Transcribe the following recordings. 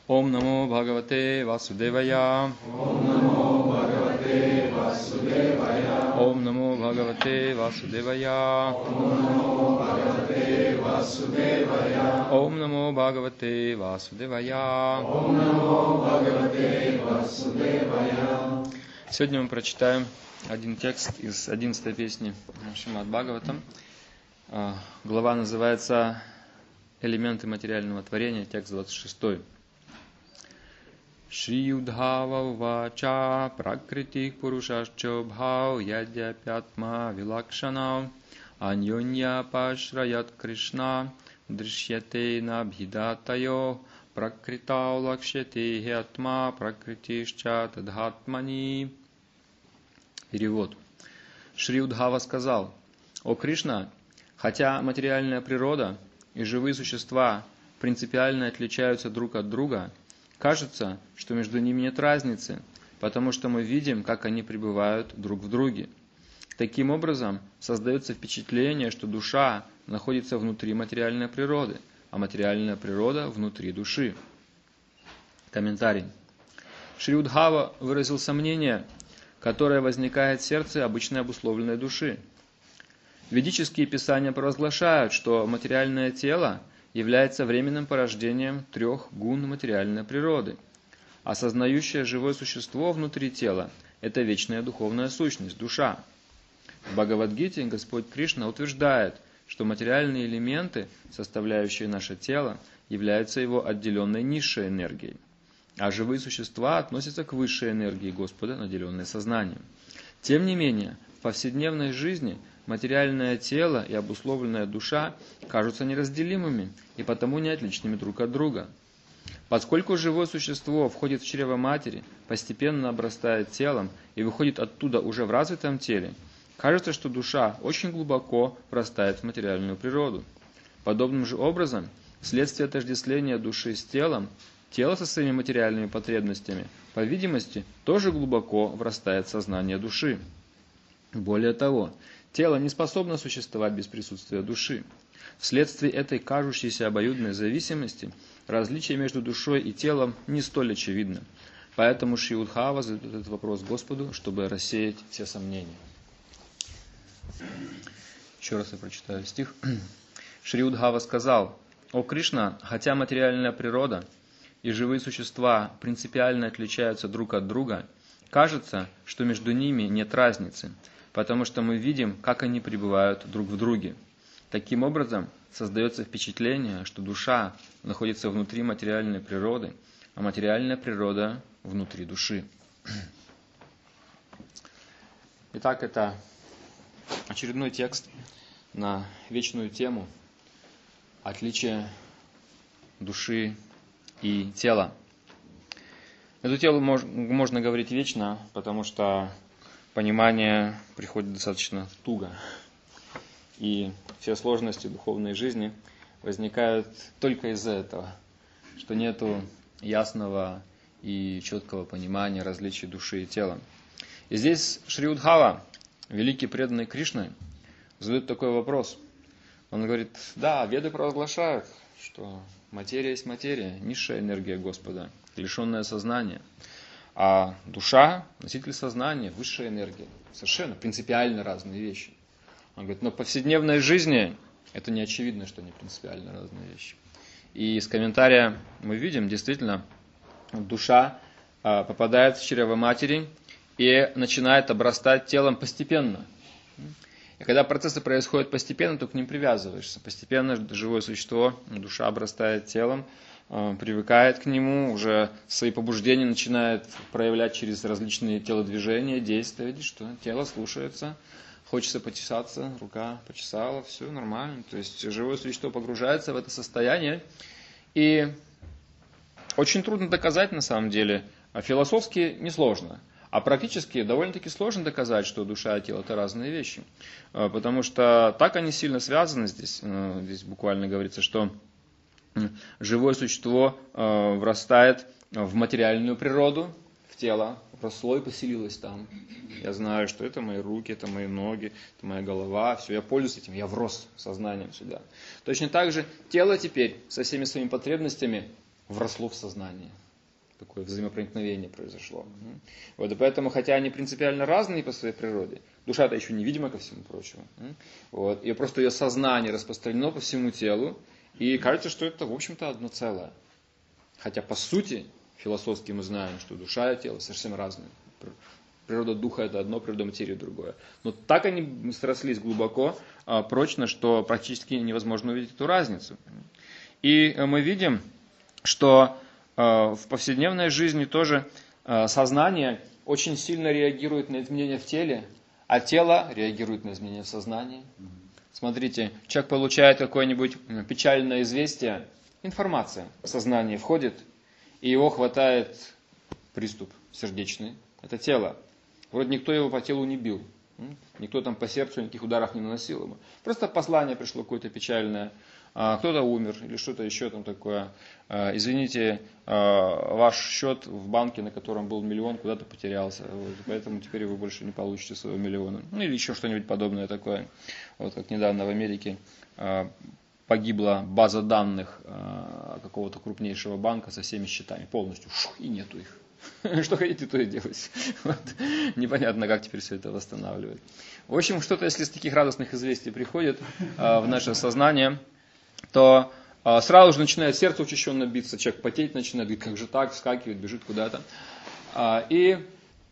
Ом намо Бхагавате Васудевая. Ом намо Бхагавате Васудевая. Ом намо Бхагавате Васудевая. Ом намо Бхагавате Васудевая. Ом намо Бхагавате Васудевая. Ом намо Бхагавате Васудевая. Сегодня мы прочитаем один текст из 11-й песни Шримад Бхагаватам. Глава называется «Элементы материального творения», текст 26. Шри Удхава Увача Пракритих Пурушашчо Бхав Ядяпятма Вилакшана Аньонья Пашраят Кришна Дришьяте Набхидатайо Пракрита Лакшяте Хятма Пракритишча Тадхатмани. Перевод. Шри Удхава сказал: «О Кришна, хотя материальная природа и живые существа принципиально отличаются друг от друга, кажется, что между ними нет разницы, потому что мы видим, как они пребывают друг в друге. Таким образом, создается впечатление, что душа находится внутри материальной природы, а материальная природа внутри души». Комментарий. Шри Удхава выразил сомнение, которое возникает в сердце обычной обусловленной души. Ведические писания провозглашают, что материальное тело является временным порождением трех гун материальной природы. Осознающее живое существо внутри тела – это вечная духовная сущность, душа. В Бхагавад-гите Господь Кришна утверждает, что материальные элементы, составляющие наше тело, являются его отделенной низшей энергией, а живые существа относятся к высшей энергии Господа, наделенной сознанием. Тем не менее, в повседневной жизни материальное тело и обусловленная душа кажутся неразделимыми и потому неотличными друг от друга. Поскольку живое существо входит в чрево матери, постепенно обрастает телом и выходит оттуда уже в развитом теле, кажется, что душа очень глубоко врастает в материальную природу. Подобным же образом, вследствие отождествления души с телом, тело со своими материальными потребностями, по видимости, тоже глубоко врастает в сознание души. Более того, тело не способно существовать без присутствия души. Вследствие этой кажущейся обоюдной зависимости, различие между душой и телом не столь очевидно. Поэтому Шри Удхава задает этот вопрос Господу, чтобы рассеять все сомнения. Еще раз я прочитаю стих. Шри Удхава сказал: «О Кришна, хотя материальная природа и живые существа принципиально отличаются друг от друга, кажется, что между ними нет разницы, потому что мы видим, как они пребывают друг в друге. Таким образом, создается впечатление, что душа находится внутри материальной природы, а материальная природа внутри души». Итак, это очередной текст на вечную тему отличия души и тела. Эту тему можно говорить вечно, потому что понимание приходит достаточно туго. И все сложности духовной жизни возникают только из-за этого, что нету ясного и четкого понимания различий души и тела. И здесь Шри Удхава, великий преданный Кришны, задает такой вопрос. Он говорит: да, Веды провозглашают, что материя есть материя, низшая энергия Господа, лишенная сознания. А душа, носитель сознания, высшая энергия. Совершенно принципиально разные вещи. Он говорит, но в повседневной жизни это не очевидно, что они принципиально разные вещи. И из комментария мы видим, действительно, душа попадает в чрево матери и начинает обрастать телом постепенно. И когда процессы происходят постепенно, то к ним привязываешься. Постепенно живое существо, душа обрастает телом, привыкает к нему, уже свои побуждения начинает проявлять через различные телодвижения, действия. Видишь, что тело слушается, хочется почесаться, рука почесала, все нормально. То есть живое существо погружается в это состояние. И очень трудно доказать на самом деле, а философски несложно. А практически довольно-таки сложно доказать, что душа и тело – это разные вещи. Потому что так они сильно связаны здесь. Здесь буквально говорится, что живое существо врастает в материальную природу, в тело, росло и поселилось там. Я знаю, что это мои руки, это мои ноги, это моя голова, все, я пользуюсь этим, я врос сознанием сюда. Точно так же тело теперь со всеми своими потребностями вросло в сознание. Такое взаимопроникновение произошло. Вот, и поэтому, хотя они принципиально разные по своей природе, душа-то еще невидима ко всему прочему. Вот, и просто ее сознание распространено по всему телу, и кажется, что это, в общем-то, одно целое. Хотя, по сути, философски мы знаем, что душа и тело совсем разные. Природа духа – это одно, природа материи – другое. Но так они срослись глубоко, прочно, что практически невозможно увидеть эту разницу. И мы видим, что в повседневной жизни тоже сознание очень сильно реагирует на изменения в теле, а тело реагирует на изменения в сознании. Смотрите, человек получает какое-нибудь печальное известие, информация в сознание входит, и его хватает приступ сердечный. Это тело. Вроде никто его по телу не бил, никто там по сердцу никаких ударов не наносил ему. Просто послание пришло какое-то печальное. Кто-то умер или что-то еще там такое. Извините, ваш счет в банке, на котором был 1 миллион, куда-то потерялся. Вот, поэтому теперь вы больше не получите своего миллиона. Ну или еще что-нибудь подобное такое. Вот как недавно в Америке погибла база данных какого-то крупнейшего банка со всеми счетами. Полностью. И нету их. Что хотите, то и делать. Вот. Непонятно, как теперь все это восстанавливать. В общем, что-то, если с таких радостных известий приходит в наше сознание, то сразу же начинает сердце учащенно биться, человек потеть начинает, говорит, как же так, вскакивает, бежит куда-то. И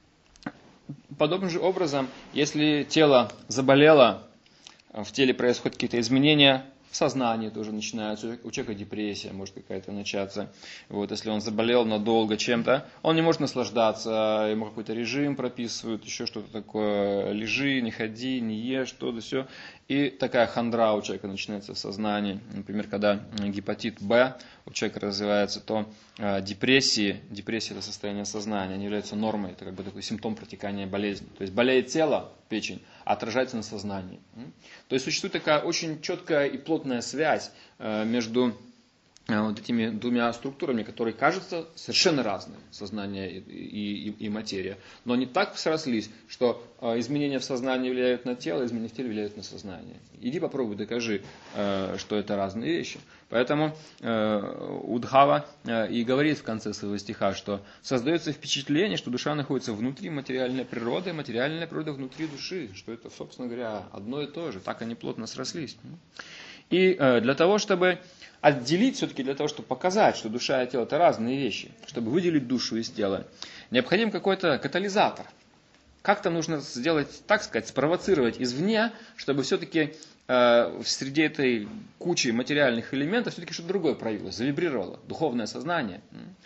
подобным же образом, если тело заболело, в теле происходят какие-то изменения, в сознании тоже начинается, у человека депрессия может какая-то начаться. Вот, если он заболел надолго чем-то, он не может наслаждаться, ему какой-то режим прописывают, еще что-то такое, лежи, не ходи, не ешь, то-да, все. И такая хандра у человека начинается в сознании. Например, когда гепатит Б у человека развивается, то депрессия это состояние сознания, они являются нормой, это как бы такой симптом протекания болезни. То есть болеет тело, печень, а отражается на сознании. То есть существует такая очень четкая и плотная связь между вот этими двумя структурами, которые кажутся совершенно разные, сознание и материя. Но они так срослись, что изменения в сознании влияют на тело, изменения в теле влияют на сознание. Иди попробуй, докажи, что это разные вещи. Поэтому Удхава и говорит в конце своего стиха, что создается впечатление, что душа находится внутри материальной природы, и материальная природа внутри души, что это, собственно говоря, одно и то же. Так они плотно срослись. И для того, чтобы отделить, все-таки для того, чтобы показать, что душа и тело это разные вещи, чтобы выделить душу из тела, необходим какой-то катализатор. Как-то нужно сделать, так сказать, спровоцировать извне, чтобы все-таки среди этой кучи материальных элементов все-таки что-то другое проявилось, завибрировало, духовное сознание.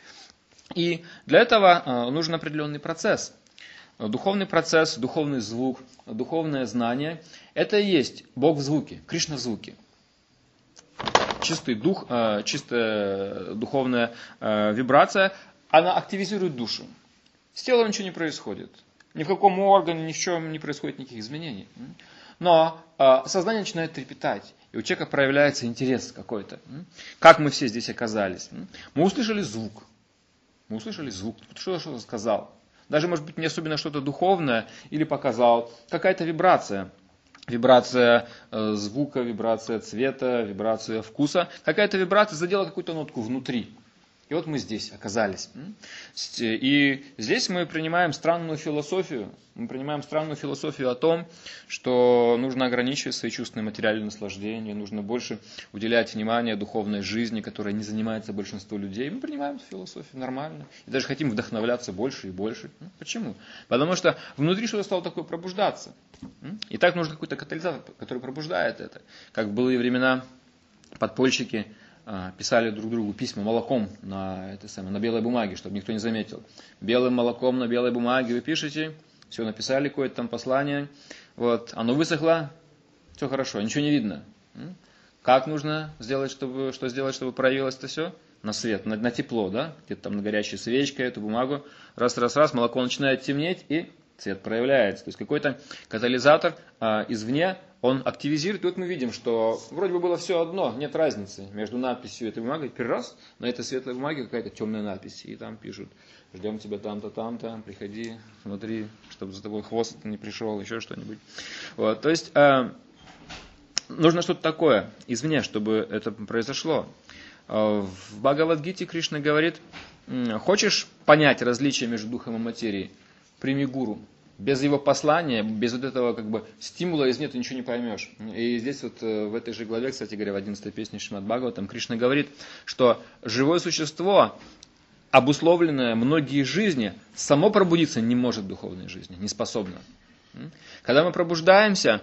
И для этого нужен определенный процесс. Духовный процесс, духовный звук, духовное знание – это и есть Бог в звуке, Кришна в звуке. Чистый дух, чистая духовная вибрация, она активизирует душу. С телом ничего не происходит. Ни в каком органе, ни в чем не происходит никаких изменений. Но сознание начинает трепетать, и у человека проявляется интерес какой-то. Как мы все здесь оказались? Мы услышали звук. Что-то сказал. Даже, может быть, не особенно что-то духовное, или показал. Какая-то вибрация. Вибрация звука, вибрация цвета, вибрация вкуса. Какая-то вибрация задела какую-то нотку внутри. И вот мы здесь оказались. И здесь мы принимаем странную философию. Мы принимаем странную философию о том, что нужно ограничивать свои чувственные материальные наслаждения, нужно больше уделять внимание духовной жизни, которой не занимается большинство людей. Мы принимаем эту философию нормально. И даже хотим вдохновляться больше и больше. Почему? Потому что внутри что-то стало такое пробуждаться. И так нужен какой-то катализатор, который пробуждает это. Как в былые времена подпольщики писали друг другу письма молоком на белой бумаге, чтобы никто не заметил. Белым молоком на белой бумаге вы пишете, все написали, какое-то там послание, вот, оно высохло, все хорошо, ничего не видно. Как нужно сделать, чтобы проявилось это все? На свет, на тепло, да? Где-то там на горячей свечкой эту бумагу, раз, молоко начинает темнеть, и цвет проявляется. То есть какой-то катализатор извне, он активизирует. И вот мы видим, что вроде бы было все одно, нет разницы между надписью этой бумаги. Теперь раз, на этой светлой бумаге какая-то темная надпись. И там пишут, ждем тебя там-то, там-то, приходи, смотри, чтобы за тобой хвост не пришел, еще что-нибудь. Вот, то есть нужно что-то такое извне, чтобы это произошло. В Бхагавад-гите Кришна говорит: хочешь понять различие между духом и материей? Прими гуру. Без его послания, без вот этого стимула извне ты ничего не поймешь. И здесь в этой же главе, кстати говоря, в 11-й песне Шримад Бхагаватам, Кришна говорит, что живое существо, обусловленное многие жизни, само пробудиться не может в духовной жизни, не способно. Когда мы пробуждаемся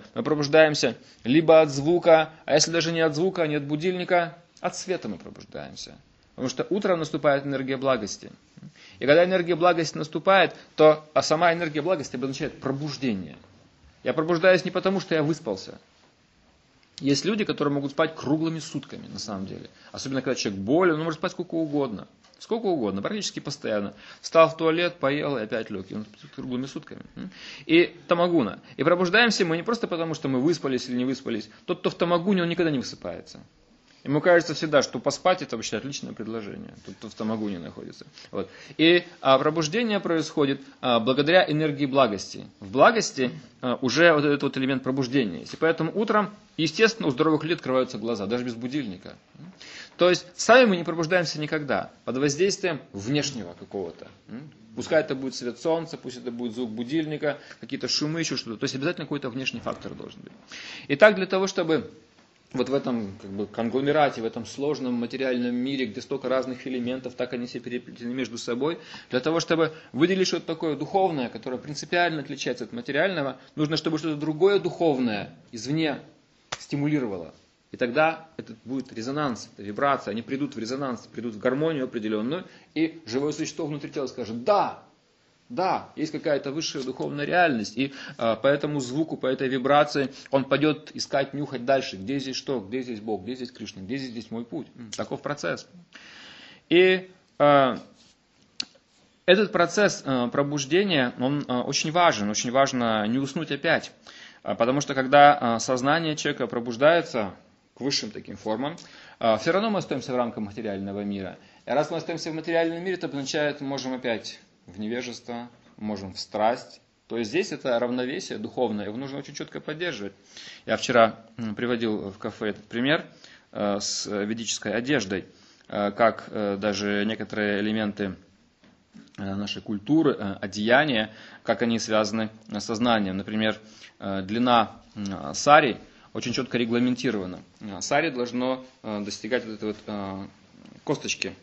либо от звука, а если даже не от звука, не от будильника, от света мы пробуждаемся. Потому что утром наступает энергия благости. И когда энергия благости наступает, то сама энергия благости обозначает пробуждение. Я пробуждаюсь не потому, что я выспался. Есть люди, которые могут спать круглыми сутками, на самом деле. Особенно, когда человек болен, он может спать сколько угодно. Сколько угодно, практически постоянно. Встал в туалет, поел и опять лег. И он спит круглыми сутками. И тамагуна. И пробуждаемся мы не просто потому, что мы выспались или не выспались. Тот, кто в тамагуне, он никогда не высыпается. Ему кажется всегда, что поспать это вообще отличное предложение. Тот, кто в тамагуне находится. Вот. И пробуждение происходит благодаря энергии благости. В благости уже вот этот элемент пробуждения есть. И поэтому утром, естественно, у здоровых людей открываются глаза, даже без будильника. То есть сами мы не пробуждаемся никогда под воздействием внешнего какого-то. Пускай это будет свет солнца, пусть это будет звук будильника, какие-то шумы, еще что-то. То есть обязательно какой-то внешний фактор должен быть. Итак, для того, чтобы вот в этом конгломерате, в этом сложном материальном мире, где столько разных элементов, так они все переплетены между собой, для того, чтобы выделить что-то такое духовное, которое принципиально отличается от материального, нужно, чтобы что-то другое духовное извне стимулировало. И тогда это будет резонанс, это вибрация, они придут в резонанс, придут в гармонию определенную, и живое существо внутри тела скажет: да, есть какая-то высшая духовная реальность, и по этому звуку, по этой вибрации он пойдет искать, нюхать дальше, где здесь что, где здесь Бог, где здесь Кришна, где здесь мой путь. Таков процесс. И этот процесс пробуждения, он очень важно не уснуть опять, потому что когда сознание человека пробуждается к высшим таким формам, все равно мы остаемся в рамках материального мира. И раз мы остаемся в материальном мире, это означает, мы можем опять в невежество, можем в страсть. То есть здесь это равновесие духовное, его нужно очень четко поддерживать. Я вчера приводил в кафе этот пример с ведической одеждой, как даже некоторые элементы нашей культуры, одеяния, как они связаны с сознанием. Например, длина сари очень четко регламентирована. Сари должно достигать вот этой вот косточки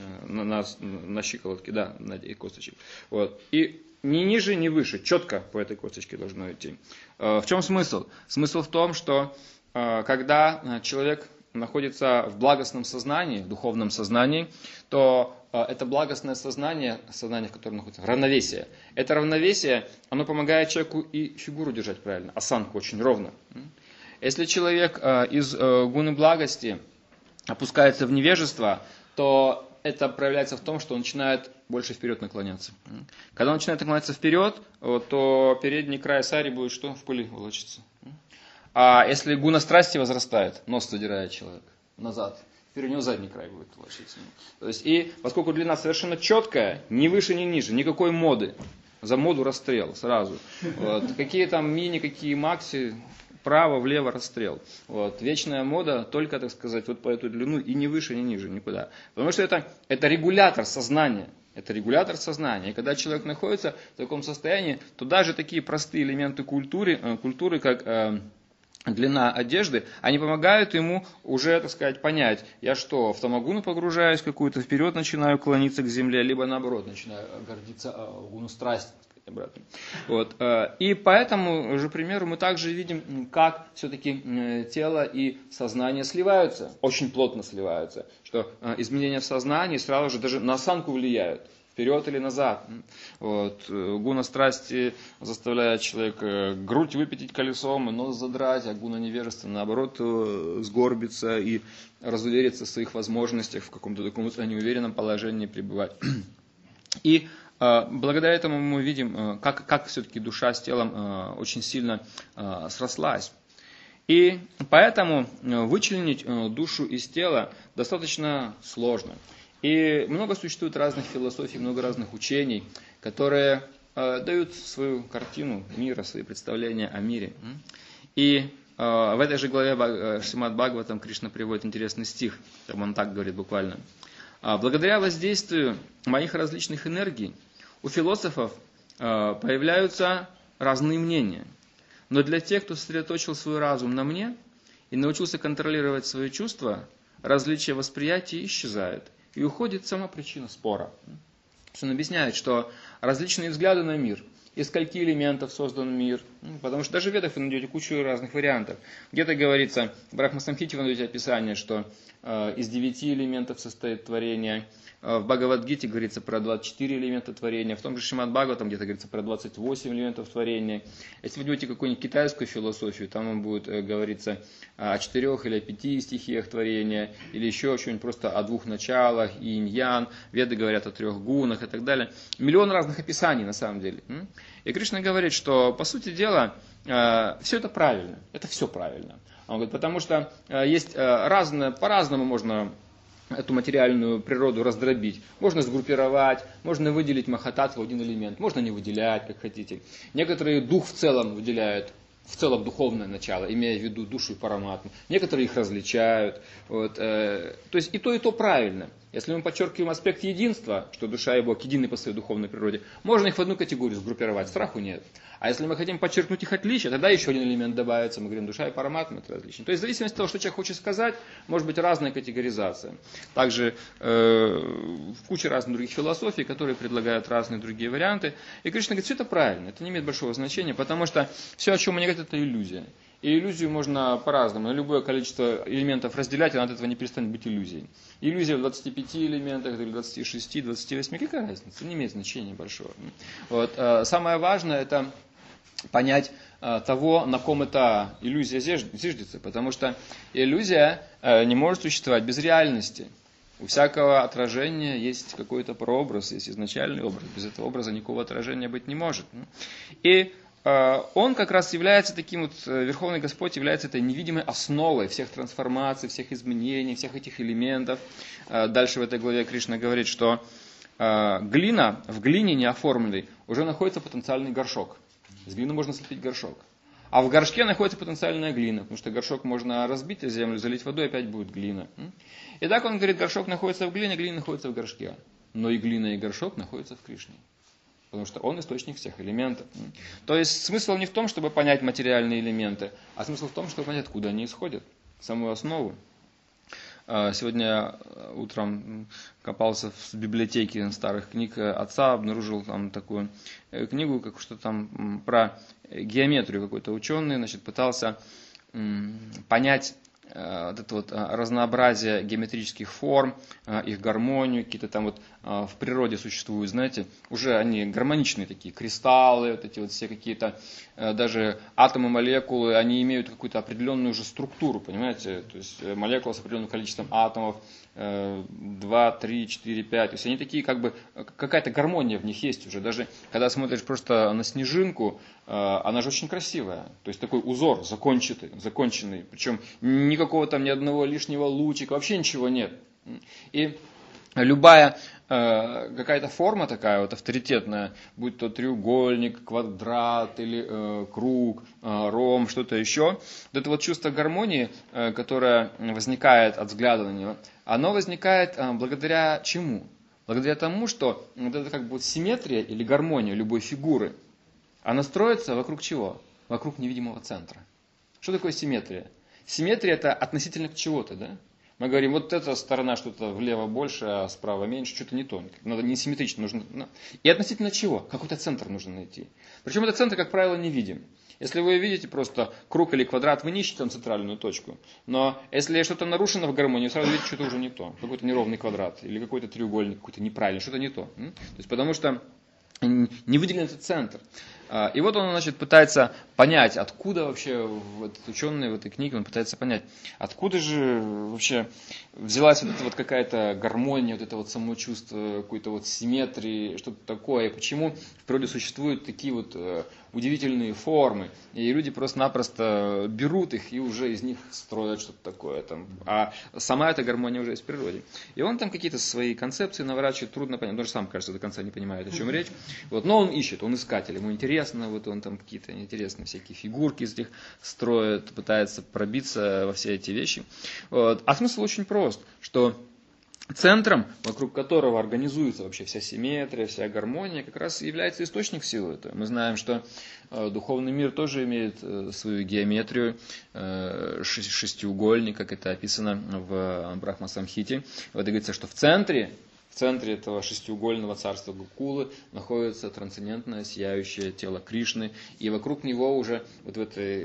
на щиколотке, да, на этой косточке. Вот. И ни ниже, ни выше, четко по этой косточке должно идти. В чем смысл? Смысл в том, что когда человек находится в благостном сознании, в духовном сознании, то это благостное сознание, в котором находится равновесие. Это равновесие, оно помогает человеку и фигуру держать правильно, осанку очень ровно. Если человек из гуны благости опускается в невежество, то это проявляется в том, что он начинает больше вперед наклоняться. Когда он начинает наклоняться вперед, то передний край сари будет что? В пыли волочиться. А если гуна страсти возрастает, нос задирает человек назад, теперь у него задний край будет волочиться. То есть, и поскольку длина совершенно четкая, ни выше, ни ниже, никакой моды. За моду расстрел сразу. Вот. Какие там мини, какие макси, вправо, влево расстрел. Вот. Вечная мода только, так сказать, вот по эту длину и ни выше, ни ниже, никуда. Потому что это регулятор сознания. Это регулятор сознания. И когда человек находится в таком состоянии, то даже такие простые элементы культуры как длина одежды, они помогают ему уже, так сказать, понять, я что, в тамагуну погружаюсь какую-то, вперед начинаю клониться к земле, либо наоборот, начинаю гордиться гуну страсти. Вот. И по этому же примеру мы также видим, как все-таки тело и сознание сливаются, очень плотно сливаются, что изменения в сознании сразу же даже на осанку влияют, вперед или назад. Вот. Гуна страсти заставляет человека грудь выпятить колесом, нос задрать, а гуна невежества наоборот сгорбиться и разувериться в своих возможностях, в каком-то таком неуверенном положении пребывать. И благодаря этому мы видим, как все-таки душа с телом очень сильно срослась. И поэтому вычленить душу из тела достаточно сложно. И много существует разных философий, много разных учений, которые дают свою картину мира, свои представления о мире. И в этой же главе Шримад Бхагаватам Кришна приводит интересный стих, там он так говорит буквально. Благодаря воздействию моих различных энергий у философов появляются разные мнения. Но для тех, кто сосредоточил свой разум на мне и научился контролировать свои чувства, различие восприятия исчезает. И уходит сама причина спора. Он объясняет, что различные взгляды на мир, из скольки элементов создан мир, потому что даже в Ведах вы найдете кучу разных вариантов. Где-то говорится, в Брахма-самхите вы найдете описание, что из 9 элементов состоит творение. В Бхагавад-гите говорится про 24 элемента творения, в том же Шримад Бхагаватам где-то говорится про 28 элементов творения. Если вы возьмете какую-нибудь китайскую философию, там вам будет говориться о 4 или о 5 стихиях творения, или еще что-нибудь просто о 2 началах, инь-ян, Веды говорят о 3 гунах и так далее. Миллион разных описаний на самом деле. И Кришна говорит, что по сути дела все это правильно, это все правильно. Он говорит, потому что есть разное, по-разному можно эту материальную природу раздробить. Можно сгруппировать, можно выделить махататтву в один элемент, можно не выделять, как хотите. Некоторые дух в целом выделяют, в целом духовное начало, имея в виду душу и параматму. Некоторые их различают. Вот, то есть и то правильно. Если мы подчеркиваем аспект единства, что душа и Бог едины по своей духовной природе, можно их в одну категорию сгруппировать, страху нет. А если мы хотим подчеркнуть их отличия, тогда еще один элемент добавится, мы говорим, душа и параматма это различие. То есть в зависимости от того, что человек хочет сказать, может быть разная категоризация. Также в куче разных других философий, которые предлагают разные другие варианты. И Кришна говорит, все это правильно, это не имеет большого значения, потому что все, о чем они говорят, это иллюзия. И иллюзию можно по-разному, на любое количество элементов разделять, и она от этого не перестанет быть иллюзией. Иллюзия в 25 элементах, или 26, 28, какая разница? Не имеет значения большого. Вот. Самое важное это понять того, на ком эта иллюзия зиждется, потому что иллюзия не может существовать без реальности. У всякого отражения есть какой-то прообраз, есть изначальный образ. Без этого образа никакого отражения быть не может. И он как раз является таким вот, Верховный Господь является этой невидимой основой всех трансформаций, всех изменений, всех этих элементов. Дальше в этой главе Кришна говорит, что глина, в глине неоформленной уже находится потенциальный горшок. Из глины можно слепить горшок. А в горшке находится потенциальная глина, потому что горшок можно разбить о землю, залить водой, опять будет глина. И так он говорит, горшок находится в глине, глина находится в горшке. Но и глина, и горшок находятся в Кришне. Потому что он источник всех элементов. То есть смысл не в том, чтобы понять материальные элементы, а смысл в том, чтобы понять, откуда они исходят, самую основу. Сегодня утром копался в библиотеке старых книг отца, обнаружил там такую книгу, как что там про геометрию какой-то ученый, значит, пытался понять вот это вот разнообразие геометрических форм, их гармонию, какие-то там вот в природе существуют, знаете, уже они гармоничные такие, кристаллы, вот эти вот все какие-то, даже атомы, молекулы, они имеют какую-то определенную уже структуру, понимаете, то есть молекула с определенным количеством атомов, 2, 3, 4, 5, то есть они такие как бы, какая-то гармония в них есть уже, даже когда смотришь просто на снежинку, она же очень красивая, то есть такой узор законченный, причем никакого там ни одного лишнего лучика, вообще ничего нет. И любая какая-то форма такая вот авторитетная, будь то треугольник, квадрат или круг, ромб, что-то еще, вот это вот чувство гармонии, которое возникает от взгляда на него, оно возникает благодаря чему? Благодаря тому, что вот это как бы симметрия или гармония любой фигуры, она строится вокруг чего? Вокруг невидимого центра. Что такое симметрия? Симметрия это относительно к чего-то, да? Мы говорим, вот эта сторона что-то влево больше, а справа меньше, что-то не то. Надо не симметрично, нужно. И относительно чего? Какой-то центр нужно найти. Причем этот центр, как правило, не видим. Если вы видите просто круг или квадрат, вы не ищете там центральную точку. Но если что-то нарушено в гармонии, вы сразу видите, что-то уже не то. Какой-то неровный квадрат или какой-то треугольник, какой-то неправильный, что-то не то. То есть потому что не выделен этот центр. И вот он, значит, пытается понять, откуда вообще этот ученый в этой книге, он пытается понять, откуда же вообще взялась вот эта вот какая-то гармония, вот это вот самочувство, какой-то вот симметрии, что-то такое, почему в природе существуют такие вот удивительные формы, и люди просто-напросто берут их и уже из них строят что-то такое, там, а сама эта гармония уже есть в природе. И он там какие-то свои концепции наворачивает, трудно понять, он даже сам, кажется, до конца не понимает, о чем речь, вот, но он ищет, он искатель, ему интересно, интересно, вот он там какие-то интересные всякие фигурки из них строит, пытается пробиться во все эти вещи. Вот. А смысл очень прост, что центром, вокруг которого организуется вообще вся симметрия, вся гармония, как раз и является источник силы. Мы знаем, что духовный мир тоже имеет свою геометрию, шестиугольник, как это описано в Брахма-самхите. Вот говорится, что в центре этого шестиугольного царства Гокулы находится трансцендентное сияющее тело Кришны, и вокруг него уже вот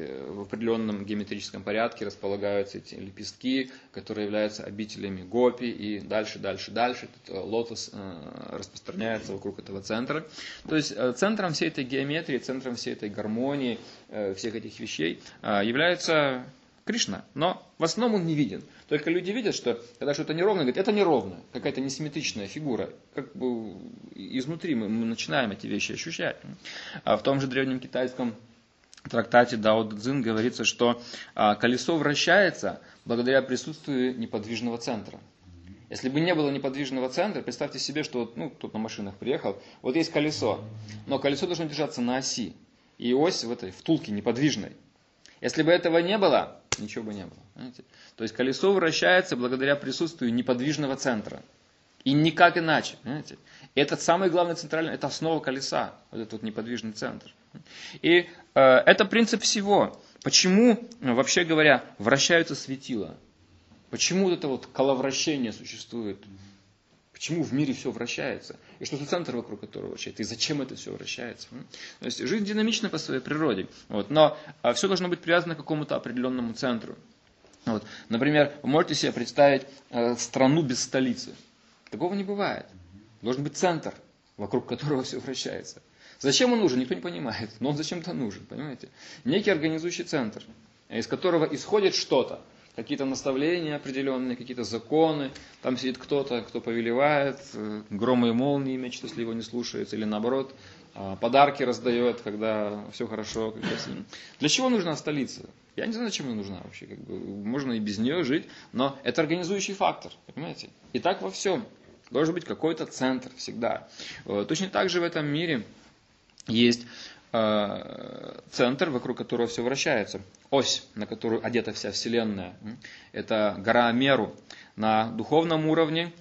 в определенном геометрическом порядке располагаются эти лепестки, которые являются обителями гопи, и дальше этот лотос распространяется вокруг этого центра. То есть центром всей этой геометрии, центром всей этой гармонии, всех этих вещей является Кришна, но в основном он не виден. Только люди видят, что когда что-то неровно, говорят, это неровно, какая-то несимметричная фигура. Как бы изнутри мы начинаем эти вещи ощущать. А в том же древнем китайском трактате Дао Дэ Цзин говорится, что колесо вращается благодаря присутствию неподвижного центра. Если бы не было неподвижного центра, представьте себе, что кто-то на машинах приехал, вот есть колесо, но колесо должно держаться на оси, и ось в этой втулке неподвижной. Если бы этого не было, ничего бы не было. Понимаете? То есть колесо вращается благодаря присутствию неподвижного центра. И никак иначе. Понимаете? Это самый главный центральный, это основа колеса, вот этот вот неподвижный центр. И это принцип всего. Почему, вообще говоря, вращаются светила? Почему вот это вот коловращение существует? Почему в мире все вращается? И что за центр, вокруг которого вращается? И зачем это все вращается? То есть жизнь динамична по своей природе. Вот, но все должно быть привязано к какому-то определенному центру. Вот, например, вы можете себе представить страну без столицы. Такого не бывает. Должен быть центр, вокруг которого все вращается. Зачем он нужен, никто не понимает. Но он зачем-то нужен, понимаете? Некий организующий центр, из которого исходит что-то. Какие-то наставления определенные, какие-то законы. Там сидит кто-то, кто повелевает, громы и молнии мечет, если его не слушается, или наоборот, подарки раздает, когда все хорошо. Для чего нужна столица? Я не знаю, зачем она нужна вообще. Можно и без нее жить, но это организующий фактор, понимаете? И так во всем. Должен быть какой-то центр всегда. Точно так же в этом мире есть центр, вокруг которого все вращается. Ось, на которую одета вся Вселенная. Это гора Меру. На духовном уровне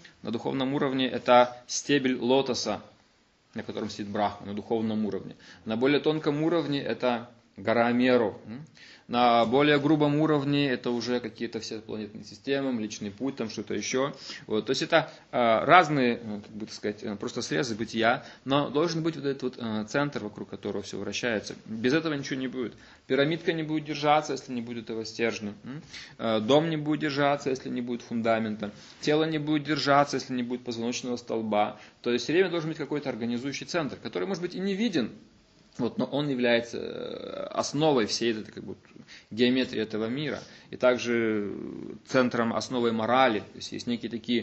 это стебель лотоса, на котором сидит Брахма, на духовном уровне. На более тонком уровне это гора Меру. На более грубом уровне это уже какие-то все планетные системы, Млечный Путь, там что-то еще. Вот. То есть это разные, просто срезы бытия, но должен быть вот этот вот центр, вокруг которого все вращается. Без этого ничего не будет. Пирамидка не будет держаться, если не будет этого стержня. Дом не будет держаться, если не будет фундамента. Тело не будет держаться, если не будет позвоночного столба. То есть все время должен быть какой-то организующий центр, который, может быть, и не виден, но он является основой всей этой геометрии этого мира. И также центром, основой морали. То есть некие такие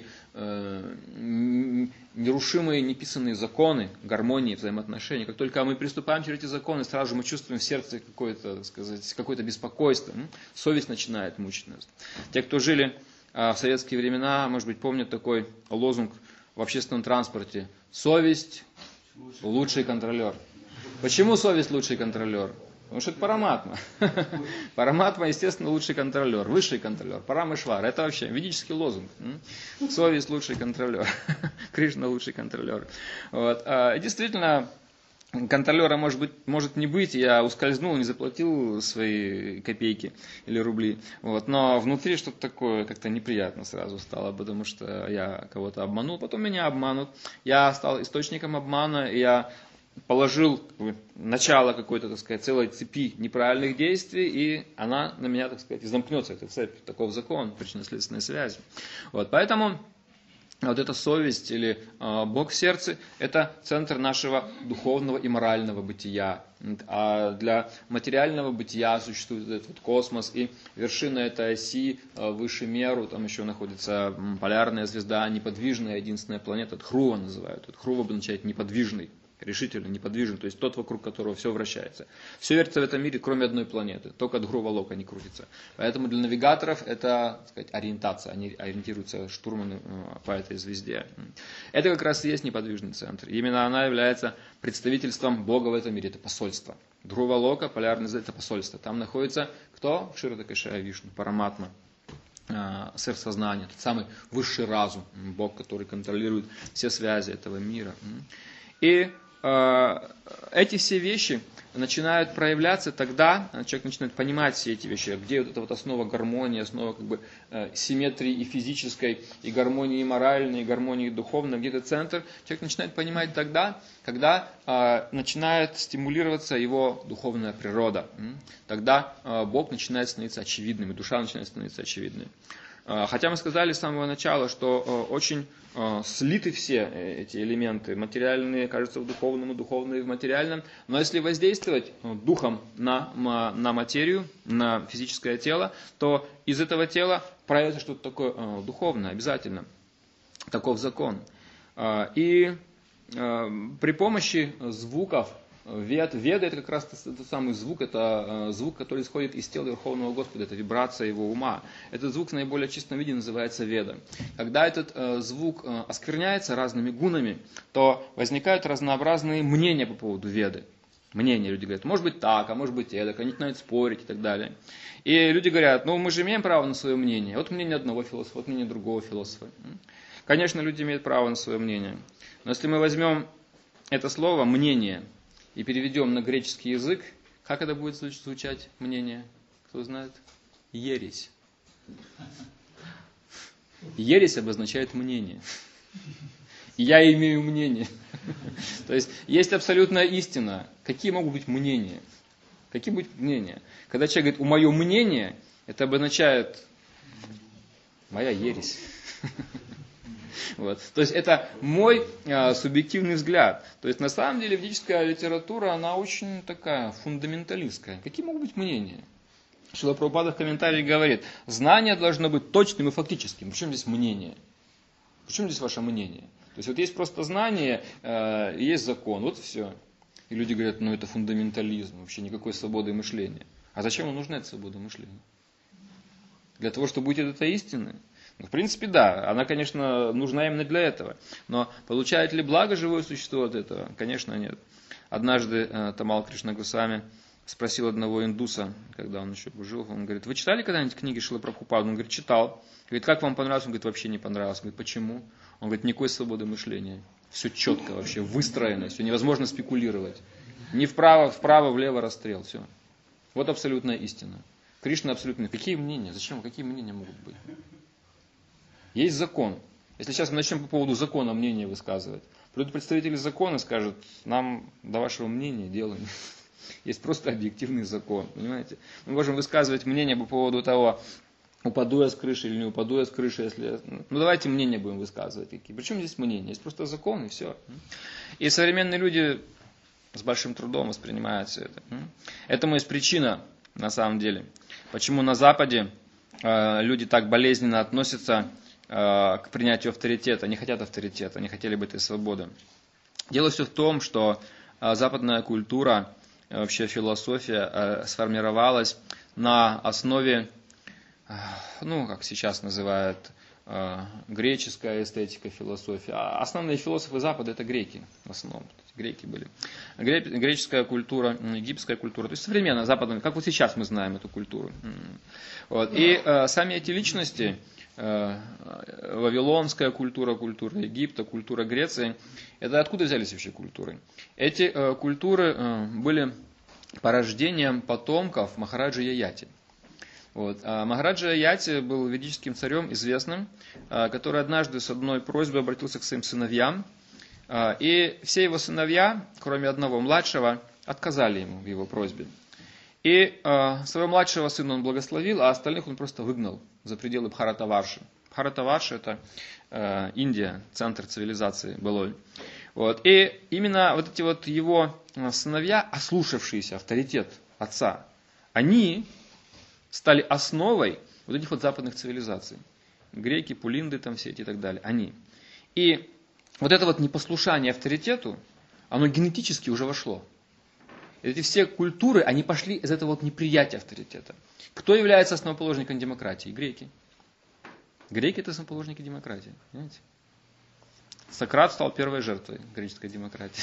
нерушимые, неписанные законы гармонии, взаимоотношений. Как только мы приступаем через эти законы, сразу же мы чувствуем в сердце какое-то беспокойство. Совесть начинает мучить нас. Те, кто жили в советские времена, может быть, помнят такой лозунг в общественном транспорте: «Совесть – лучший контролер». Почему совесть лучший контролер? Потому что это Параматма. Параматма, естественно, лучший контролер, высший контролер. Парамешвар. Это вообще ведический лозунг. Совесть лучший контролер. Кришна лучший контролер. Вот. Действительно, контролера может не быть. Я ускользнул, не заплатил свои копейки или рубли. Вот. Но внутри что-то такое как-то неприятно сразу стало, потому что я кого-то обманул, потом меня обманут. Я стал источником обмана, и я положил начало какой-то, целой цепи неправильных действий, и она на меня, и замкнется, эта цепь, таков закон причинно-следственной связи. Вот, поэтому вот эта совесть или Бог в сердце – это центр нашего духовного и морального бытия. А для материального бытия существует этот космос, и вершина этой оси выше Меру, там еще находится полярная звезда, неподвижная единственная планета, Дхрува называют. Дхрува означает неподвижный. решительно неподвижен, то есть тот, вокруг которого все вращается. Все вертится в этом мире, кроме одной планеты, только Dhruva Loka не крутится. Поэтому для навигаторов это, так сказать, ориентация, они ориентируются, штурманы, по этой звезде. Это как раз и есть неподвижный центр. Именно она является представительством Бога в этом мире, это посольство. Dhruva Loka, полярный звезд, это посольство. Там находится кто? Кширатакашая Вишну, Параматма. Сверхсознание, тот самый высший разум, Бог, который контролирует все связи этого мира. И эти все вещи начинают проявляться тогда, человек начинает понимать все эти вещи, где вот эта вот основа гармонии, основа как бы симметрии и физической, и гармонии моральной, и гармонии духовной, где-то центр. Человек начинает понимать тогда, когда начинает стимулироваться его духовная природа. Тогда Бог начинает становиться очевидным, и душа начинает становиться очевидной. Хотя мы сказали с самого начала, что очень слиты все эти элементы, материальные, кажется, в духовном, и духовные в материальном, но если воздействовать духом на материю, на физическое тело, то из этого тела проявится что-то такое духовное, обязательно. Таков закон. И при помощи звуков, Веда это как раз тот самый звук, это звук, который исходит из тела Верховного Господа, это вибрация его ума. Этот звук в наиболее чистом виде называется Веда. Когда этот звук оскверняется разными гунами, то возникают разнообразные мнения по поводу Веды. Мнения, люди говорят, может быть так, а может быть эдак, они начинают спорить и так далее. И люди говорят, мы же имеем право на свое мнение. Вот мнение одного философа, вот мнение другого философа. Конечно, люди имеют право на свое мнение. Но если мы возьмем это слово «мнение» и переведем на греческий язык, как это будет звучать мнение? Кто знает? Ересь. Ересь обозначает мнение. Я имею мнение. То есть абсолютная истина. Какие могут быть мнения? Какие будут мнения? Когда человек говорит, мое мнение, это обозначает моя ересь. Вот. То есть это мой субъективный взгляд. То есть на самом деле ведическая литература, она очень такая фундаменталистская. Какие могут быть мнения? Шрила Прабхупада в комментарии говорит, знание должно быть точным и фактическим. Причем здесь мнение? Причем здесь ваше мнение? То есть вот есть просто знание, есть закон, вот все. И люди говорят, это фундаментализм, вообще никакой свободы мышления. А зачем вам нужна эта свобода мышления? Для того, чтобы быть этой истиной? В принципе, да, она, конечно, нужна именно для этого. Но получает ли благо живое существо от этого? Конечно, нет. Однажды Тамал Кришна Госвами спросил одного индуса, когда он еще жил, он говорит, вы читали когда-нибудь книги Шрилы Прабхупады? Он говорит, читал. Говорит, как вам понравилось? Он говорит, вообще не понравилось. Он говорит, почему? Он говорит, никакой свободы мышления. Все четко вообще, выстроено, все невозможно спекулировать. Ни вправо, влево расстрел, все. Вот абсолютная истина. Кришна абсолютно. Какие мнения? Зачем? Какие мнения могут быть? Есть закон. Если сейчас мы начнем по поводу закона мнение высказывать, придут представители закона и скажут, нам до вашего мнения дело нет. Есть просто объективный закон, понимаете? Мы можем высказывать мнение по поводу того, упаду я с крыши или не упаду я с крыши, если... давайте мнения будем высказывать. Причем здесь мнение? Есть просто закон и все. И современные люди с большим трудом воспринимают все это. Этому есть причина, на самом деле. Почему на Западе люди так болезненно относятся к принятию авторитета, не хотят авторитета, они хотели бы этой свободы. Дело все в том, что западная культура, вообще философия сформировалась на основе, как сейчас называют, греческая эстетика, философия. А основные философы Запада это греки в основном. Греки были. Греческая культура, египетская культура, то есть современная, западная, как вот сейчас мы знаем эту культуру. Вот. И сами эти личности, вавилонская культура, культура Египта, культура Греции, это откуда взялись вообще культуры? Эти культуры были порождением потомков Махараджи Яяти. Вот. Махараджа Яяти был ведическим царем известным, который однажды с одной просьбой обратился к своим сыновьям, и все его сыновья, кроме одного младшего, отказали ему в его просьбе. И своего младшего сына он благословил, а остальных он просто выгнал за пределы Бхаратаварши. Бхаратаварша это Индия, центр цивилизации былой. Вот. И именно вот эти вот его сыновья, ослушавшиеся авторитет отца, они стали основой вот этих вот западных цивилизаций. Греки, пулинды там все эти и так далее. Они. И вот это вот непослушание авторитету, оно генетически уже вошло. Эти все культуры, они пошли из этого вот неприятия авторитета. Кто является основоположником демократии? Греки. Греки – это основоположники демократии. Понимаете? Сократ стал первой жертвой греческой демократии.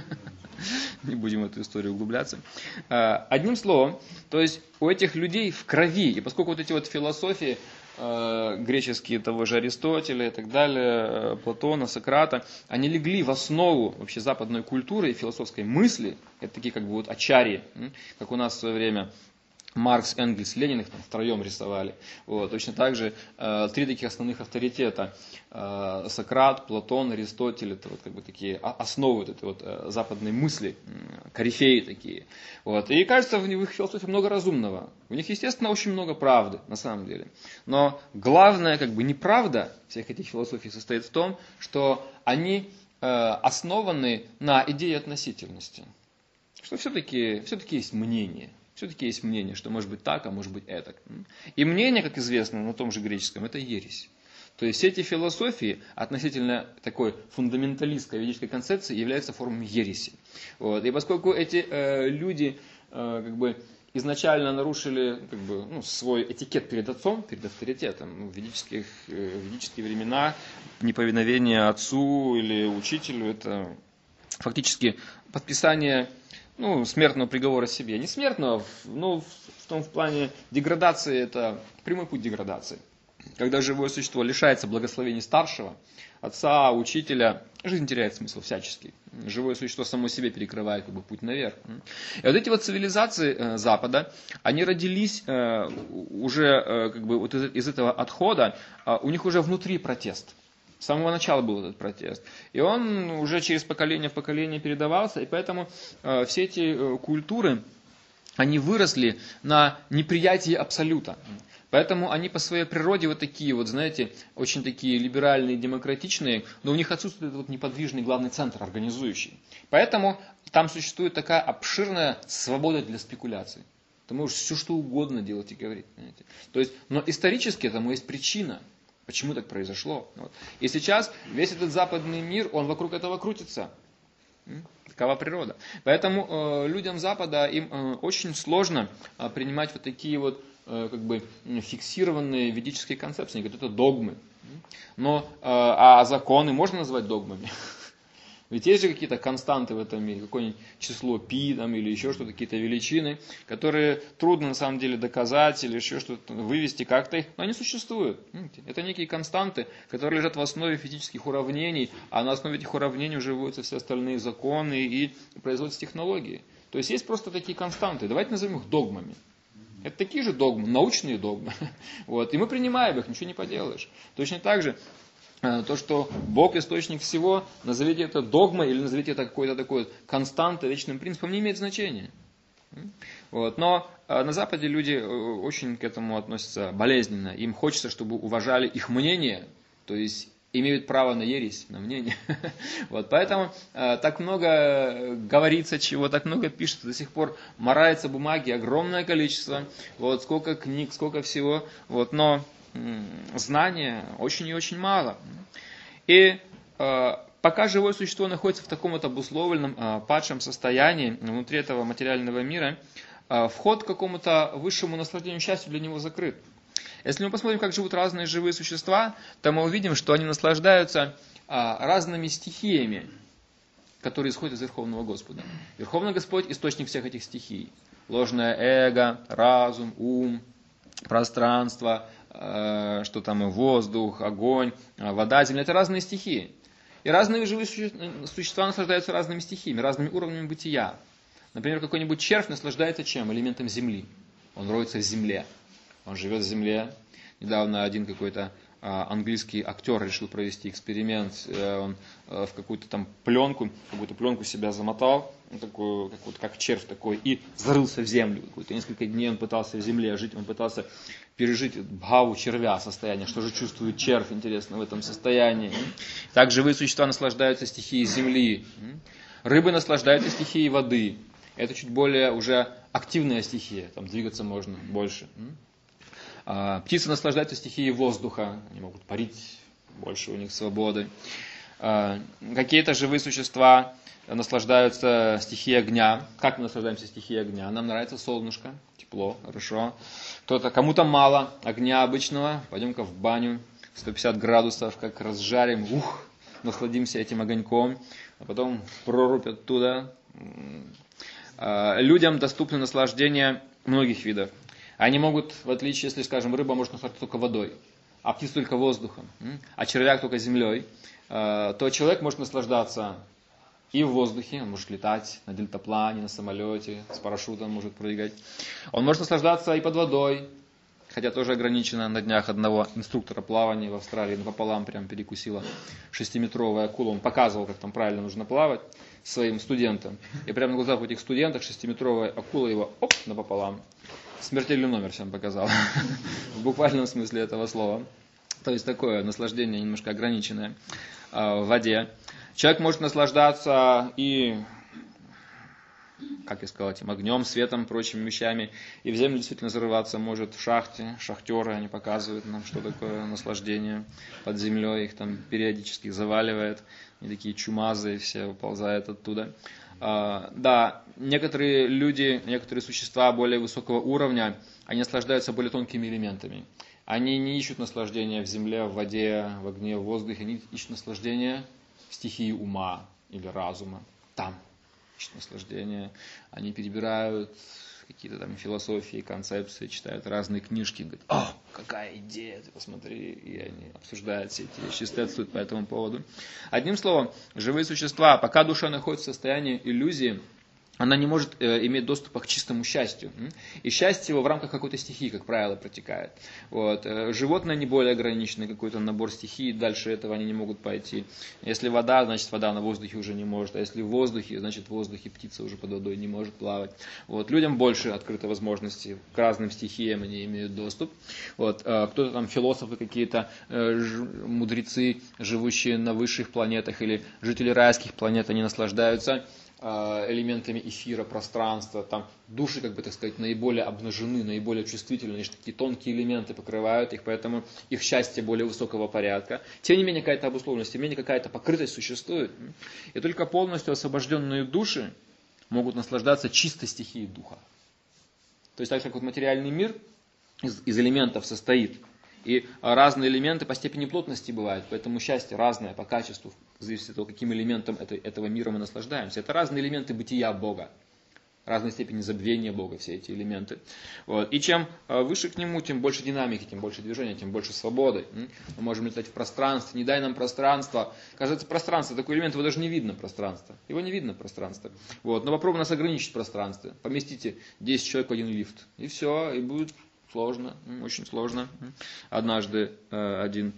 Не будем в эту историю углубляться. Одним словом, то есть у этих людей в крови, и поскольку вот эти вот философии греческие того же Аристотеля и так далее, Платона, Сократа, они легли в основу вообще западной культуры и философской мысли. Это такие как бы вот ачарьи, как у нас в свое время Маркс, Энгельс, Ленин их там втроем рисовали. Вот. Точно так же три таких основных авторитета: Сократ, Платон, Аристотель. Это вот как бы такие основы вот этой вот западной мысли, корифеи такие. Вот. И кажется, в их философии много разумного. У них, естественно, очень много правды на самом деле. Но главная как бы неправда всех этих философий состоит в том, что они основаны на идее относительности. Что все-таки есть мнение. Все-таки есть мнение, что может быть так, а может быть этак. И мнение, как известно, на том же греческом, это ересь. То есть все эти философии относительно такой фундаменталистской ведической концепции являются формами ереси. Вот. И поскольку эти люди как бы изначально нарушили как бы, свой этикет перед отцом, перед авторитетом, в ведические времена неповиновение отцу или учителю, это фактически подписание смертного приговора себе. Не смертного, но в плане деградации, это прямой путь деградации. Когда живое существо лишается благословений старшего, отца, учителя, жизнь теряет смысл всяческий. Живое существо само себе перекрывает как бы путь наверх. И вот эти вот цивилизации Запада, они родились уже как бы вот из этого отхода, у них уже внутри протест. С самого начала был этот протест. И он уже через поколение в поколение передавался, и поэтому все эти культуры, они выросли на неприятии абсолюта. Поэтому они по своей природе вот такие вот, знаете, очень такие либеральные, демократичные, но у них отсутствует вот неподвижный главный центр, организующий. Поэтому там существует такая обширная свобода для спекуляций. Ты можешь все что угодно делать и говорить. Понимаете? То есть, но исторически этому есть причина. Почему так произошло? Вот. И сейчас весь этот западный мир, он вокруг этого крутится. Такова природа. Поэтому людям Запада им очень сложно принимать вот такие вот как бы фиксированные ведические концепции. Они говорят, это догмы. Но а законы можно назвать догмами? Ведь есть же какие-то константы в этом мире, какое-нибудь число π там, или еще что-то, какие-то величины, которые трудно на самом деле доказать или еще что-то вывести как-то, но они существуют. Это некие константы, которые лежат в основе физических уравнений, а на основе этих уравнений уже выводятся все остальные законы и производятся технологии. То есть есть просто такие константы, давайте назовем их догмами. Это такие же догмы, научные догмы. Вот. И мы принимаем их, ничего не поделаешь. Точно так же, то, что Бог источник всего, назовите это догмой или назовите это какой-то такой константой, вечным принципом, не имеет значения. Вот. Но на Западе люди очень к этому относятся болезненно. Им хочется, чтобы уважали их мнение, то есть имеют право на ересь, на мнение. Вот. Поэтому так много говорится чего, так много пишется, до сих пор марается бумаги, огромное количество, вот, сколько книг, сколько всего. Вот. Но знания очень и очень мало. И пока живое существо находится в таком вот обусловленном, падшем состоянии внутри этого материального мира, вход к какому-то высшему наслаждению, счастью для него закрыт. Если мы посмотрим, как живут разные живые существа, то мы увидим, что они наслаждаются разными стихиями, которые исходят из Верховного Господа. Верховный Господь – источник всех этих стихий. Ложное эго, разум, ум, пространство, что там и воздух, огонь, вода, земля – это разные стихии. И разные живые существа наслаждаются разными стихиями, разными уровнями бытия. Например, какой-нибудь червь наслаждается чем? Элементом земли. Он роется в земле. Он живет в земле. Недавно один какой-то английский актер решил провести эксперимент. Он в какую-то там пленку себя замотал, такую, как червь такой, и зарылся в землю. Несколько дней он пытался в земле жить, он пытался пережить бхаву червя состояние. Что же чувствует червь, интересно, в этом состоянии. Так живые существа наслаждаются стихией земли. Рыбы наслаждаются стихией воды. Это чуть более уже активная стихия, там двигаться можно больше. Птицы наслаждаются стихией воздуха, они могут парить, больше у них свободы. Какие-то живые существа наслаждаются стихией огня. Как мы наслаждаемся стихией огня? Нам нравится солнышко, тепло, хорошо. Кому-то мало огня обычного, пойдем-ка в баню, 150 градусов, как разжарим, насладимся этим огоньком, а потом в прорубь оттуда. Людям доступны наслаждения многих видов. Они могут, в отличие, если, скажем, рыба может наслаждаться только водой, а птица только воздухом, а червяк только землей, то человек может наслаждаться и в воздухе, он может летать на дельтаплане, на самолете, с парашютом может прыгать. Он может наслаждаться и под водой, хотя тоже ограничено. На днях одного инструктора плавания в Австралии напополам прям перекусила 6-метровая акула. Он показывал, как там правильно нужно плавать своим студентам. И прямо на глазах у этих студентов 6-метровая акула его напополам. Смертельный номер всем показал. В буквальном смысле этого слова. То есть такое наслаждение немножко ограниченное в воде. Человек может наслаждаться и, как я сказал, этим огнем, светом, прочими вещами. И в землю действительно зарываться может в шахте. Шахтеры, они показывают нам, что такое наслаждение под землей. Их там периодически заваливает. Они такие чумазые все, выползают оттуда. Да, некоторые люди, некоторые существа более высокого уровня, они наслаждаются более тонкими элементами. Они не ищут наслаждения в земле, в воде, в огне, в воздухе. Они ищут наслаждения в стихии ума или разума. Там ищут наслаждение. Они перебирают какие-то там философии, концепции, читают разные книжки. Говорят, какая идея, ты посмотри. И они обсуждают все эти вещи, стетствуют по этому поводу. Одним словом, живые существа, пока душа находится в состоянии иллюзии, она не может иметь доступа к чистому счастью. И счастье его в рамках какой-то стихии, как правило, протекает. Вот. Животные не более ограничены, какой-то набор стихий, дальше этого они не могут пойти. Если вода, значит вода на воздухе уже не может. А если в воздухе, значит в воздухе птица уже под водой не может плавать. Вот. Людям больше открыто возможности, к разным стихиям они имеют доступ. Вот. Кто-то там, философы какие-то, мудрецы, живущие на высших планетах или жители райских планет, они наслаждаются элементами эфира, пространства, там души, как бы так сказать, наиболее обнажены, наиболее чувствительны, лишь такие тонкие элементы покрывают их, поэтому их счастье более высокого порядка. Тем не менее, какая-то обусловленность, тем не менее, какая-то покрытость существует. И только полностью освобожденные души могут наслаждаться чистой стихией духа. То есть, так как вот материальный мир из элементов состоит, и разные элементы по степени плотности бывают, поэтому счастье разное по качеству, зависит от того, каким элементом этого мира мы наслаждаемся. Это разные элементы бытия Бога, разной степени забвения Бога, все эти элементы. Вот. И чем выше к нему, тем больше динамики, тем больше движения, тем больше свободы. Мы можем летать в пространстве, не дай нам пространство. Кажется, пространство, такой элемент, его даже не видно пространство. Его не видно пространство. Вот. Но попробуй нас ограничить в пространстве. Поместите 10 человек в один лифт. И все, и будет сложно, очень сложно. Однажды один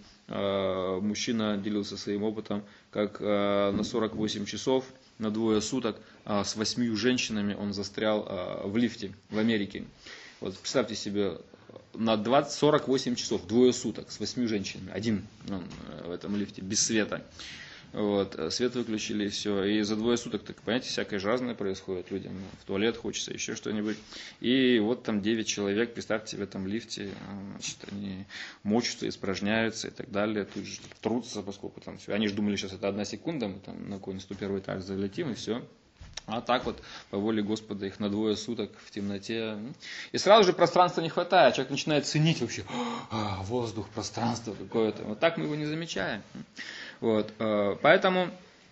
мужчина делился своим опытом, как на 48 часов, на 2 суток с 8 женщинами он застрял в лифте в Америке. Вот представьте себе, на 48 часов, 2 суток с 8 женщинами, один он в этом лифте, без света. Вот, свет выключили, и все. И за 2 суток, так, понимаете, всякое же разное происходит. Людям в туалет хочется, еще что-нибудь. И вот там 9 человек, представьте, в этом лифте, значит, они мочатся, испражняются и так далее. Тут же трутся, поскольку там все. Они же думали, сейчас это 1 секунда, мы там на какой-нибудь 101 этаж залетим, и все. А так вот, по воле Господа, их на 2 суток в темноте. И сразу же пространства не хватает. Человек начинает ценить вообще воздух, пространство какое-то. Вот так мы его не замечаем. Вот. Поэтому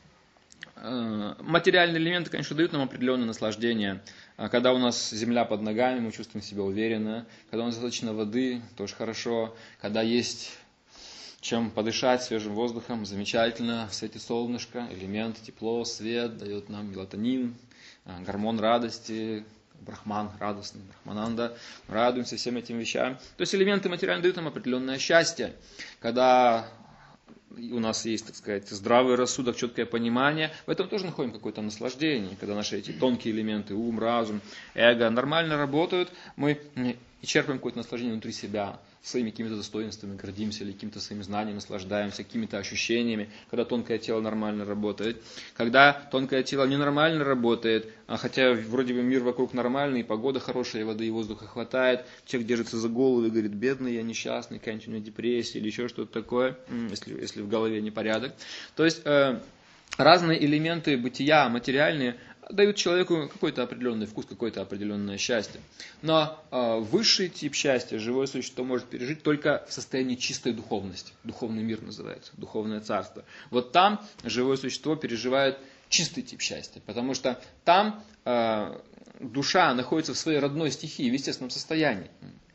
материальные элементы, конечно, дают нам определенное наслаждение. Когда у нас земля под ногами, мы чувствуем себя уверенно. Когда у нас достаточно воды, тоже хорошо. Когда есть чем подышать свежим воздухом, замечательно. Светит солнышко, элемент, тепло, свет дает нам мелатонин, гормон радости, брахман радостный, брахмананда. Радуемся всем этим вещам. То есть элементы материальные дают нам определенное счастье. Когда у нас есть, так сказать, здравый рассудок, четкое понимание, в этом тоже находим какое-то наслаждение, когда наши эти тонкие элементы, ум, разум, эго нормально работают, мы и черпаем какое-то наслаждение внутри себя, своими какими-то достоинствами гордимся, или каким-то своим знанием наслаждаемся, какими-то ощущениями, когда тонкое тело нормально работает. Когда тонкое тело ненормально работает, хотя вроде бы мир вокруг нормальный, и погода хорошая, и воды и воздуха хватает, человек держится за голову и говорит, бедный я, несчастный, какая-нибудь у него депрессия или еще что-то такое, если в голове непорядок. То есть разные элементы бытия, материальные, дают человеку какой-то определенный вкус, какое-то определенное счастье. Но высший тип счастья живое существо может пережить только в состоянии чистой духовности. Духовный мир называется, духовное царство. Вот там живое существо переживает чистый тип счастья, потому что там душа находится в своей родной стихии, в естественном состоянии.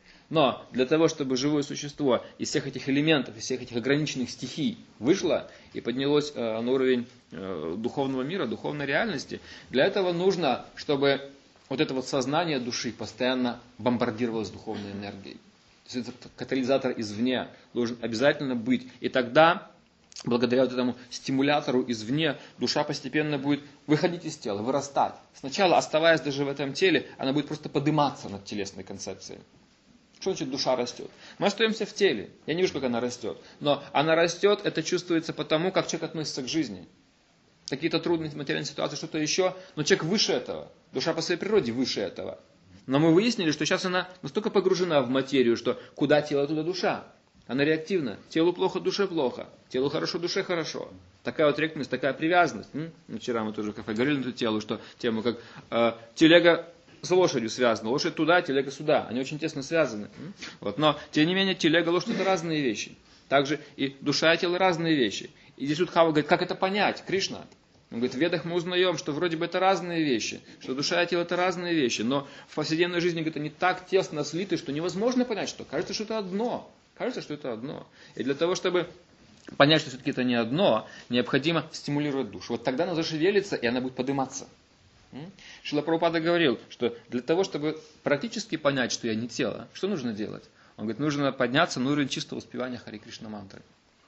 Но для того, чтобы живое существо из всех этих элементов, из всех этих ограниченных стихий вышло и поднялось на уровень духовного мира, духовной реальности, для этого нужно, чтобы вот это вот сознание души постоянно бомбардировалось духовной энергией. То есть этот катализатор извне должен обязательно быть. И тогда, благодаря вот этому стимулятору извне, душа постепенно будет выходить из тела, вырастать. Сначала, оставаясь даже в этом теле, она будет просто подниматься над телесной концепцией. Что значит душа растет? Мы остаемся в теле. Я не вижу, как она растет. Но она растет, это чувствуется потому, как человек относится к жизни. Какие-то трудные материальные ситуации, что-то еще. Но человек выше этого. Душа по своей природе выше этого. Но мы выяснили, что сейчас она настолько погружена в материю, что куда тело, туда душа. Она реактивна. Телу плохо, душе плохо. Телу хорошо, душе хорошо. Такая вот реактивность, такая привязанность. Вчера мы тоже в кафе говорили на эту тему, как телега с лошадью связана. Лошадь туда, телега сюда. Они очень тесно связаны. Вот. Но, тем не менее, телега, лошадь — это разные вещи. Также и душа и тело — разные вещи. И здесь Удхава говорит, как это понять, Кришна? Он говорит, в Ведах мы узнаем, что вроде бы это разные вещи, что душа и тело — это разные вещи, но в повседневной жизни, говорит, они так тесно слиты, что невозможно понять, что кажется, что это одно. Кажется, что это одно. И для того, чтобы понять, что все-таки это не одно, необходимо стимулировать душу. Вот тогда она зашевелится, и она будет подниматься. Шрила Прабхупада говорил, что для того, чтобы практически понять, что я не тело, что нужно делать? Он говорит, нужно подняться на уровень чистого воспевания Харе Кришна мантры.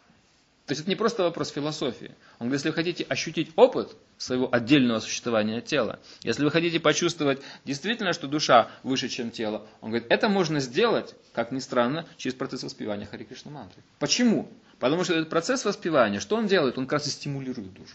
То есть это не просто вопрос философии. Он говорит, если вы хотите ощутить опыт своего отдельного существования тела, если вы хотите почувствовать действительно, что душа выше, чем тело, он говорит, это можно сделать, как ни странно, через процесс воспевания Харе Кришна мантры. Почему? Потому что этот процесс воспевания, что он делает? Он как раз и стимулирует душу.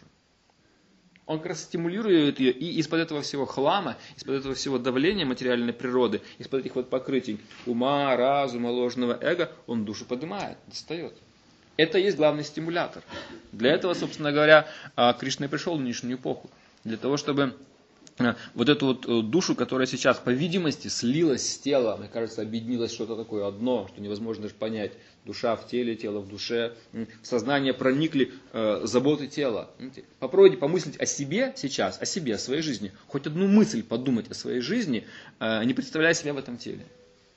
Он как раз стимулирует ее, и из-под этого всего хлама, из-под этого всего давления материальной природы, из-под этих вот покрытий ума, разума, ложного эго, он душу поднимает, достает. Это и есть главный стимулятор. Для этого, собственно говоря, Кришна и пришел в нынешнюю эпоху. Для того, чтобы вот эту вот душу, которая сейчас, по видимости, слилась с телом, мне кажется, объединилось что-то такое одно, что невозможно даже понять. Душа в теле, тело в душе. В сознание проникли заботы тела. Попробуйте помыслить о себе сейчас, о себе, о своей жизни. Хоть одну мысль подумать о своей жизни, не представляя себя в этом теле.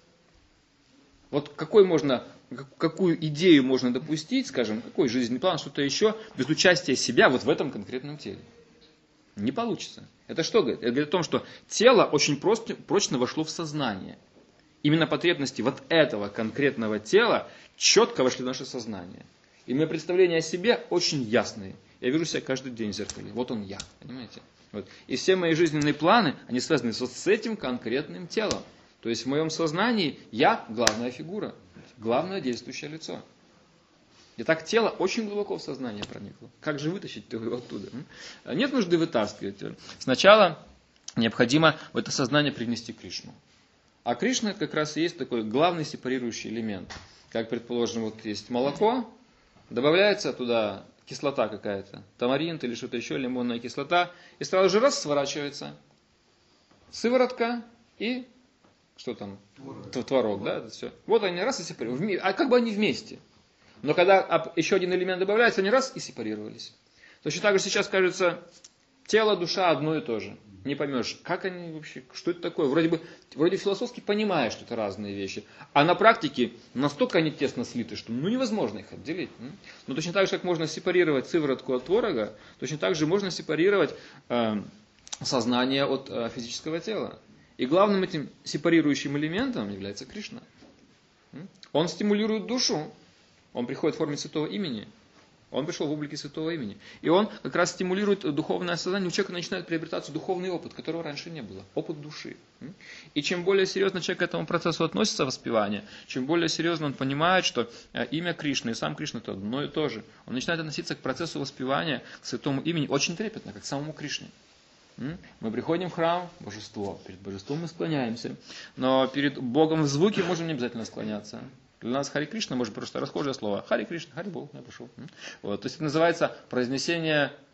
Вот какую идею можно допустить, скажем, какой жизненный план, что-то еще, без участия себя вот в этом конкретном теле? Не получится. Это что говорит? Это говорит о том, что тело очень прочно вошло в сознание. Именно потребности вот этого конкретного тела четко вошли в наше сознание. И мои представления о себе очень ясные. Я вижу себя каждый день в зеркале. Вот он я. Понимаете? Вот. И все мои жизненные планы, они связаны вот с этим конкретным телом. То есть в моем сознании я главная фигура, главное действующее лицо. И так тело очень глубоко в сознание проникло. Как же вытащить его оттуда? Нет нужды вытаскивать. Сначала необходимо в это сознание привнести Кришну. А Кришна как раз и есть такой главный сепарирующий элемент. Как, предположим, вот есть молоко, добавляется туда кислота какая-то, тамаринт или что-то еще, лимонная кислота, и сразу же раз сворачивается сыворотка и что там? Творог, да? Это все. Вот они раз и сепарируются. А как бы они вместе. Но когда еще один элемент добавляется, они раз и сепарировались. Точно так же сейчас кажется, тело, душа одно и то же. Не поймешь, как они вообще, что это такое. Вроде философски понимаешь, что это разные вещи. А на практике настолько они тесно слиты, что невозможно их отделить. Но точно так же, как можно сепарировать сыворотку от творога, точно так же можно сепарировать сознание от физического тела. И главным этим сепарирующим элементом является Кришна. Он стимулирует душу. Он приходит в форме святого имени. Он пришел в облике святого имени. И он как раз стимулирует духовное сознание. У человека начинает приобретаться духовный опыт, которого раньше не было. Опыт души. И чем более серьезно человек к этому процессу относится, воспевания, чем более серьезно он понимает, что имя Кришны и сам Кришна это одно и то же. Он начинает относиться к процессу воспевания, к святому имени очень трепетно, как к самому Кришне. Мы приходим в храм, божество. Перед божеством мы склоняемся. Но перед Богом в звуке можем не обязательно склоняться. Для нас Харе Кришна может просто расхожее слово. Харе Кришна, Харе Бог, я пошел. Вот. То есть это называется произнесение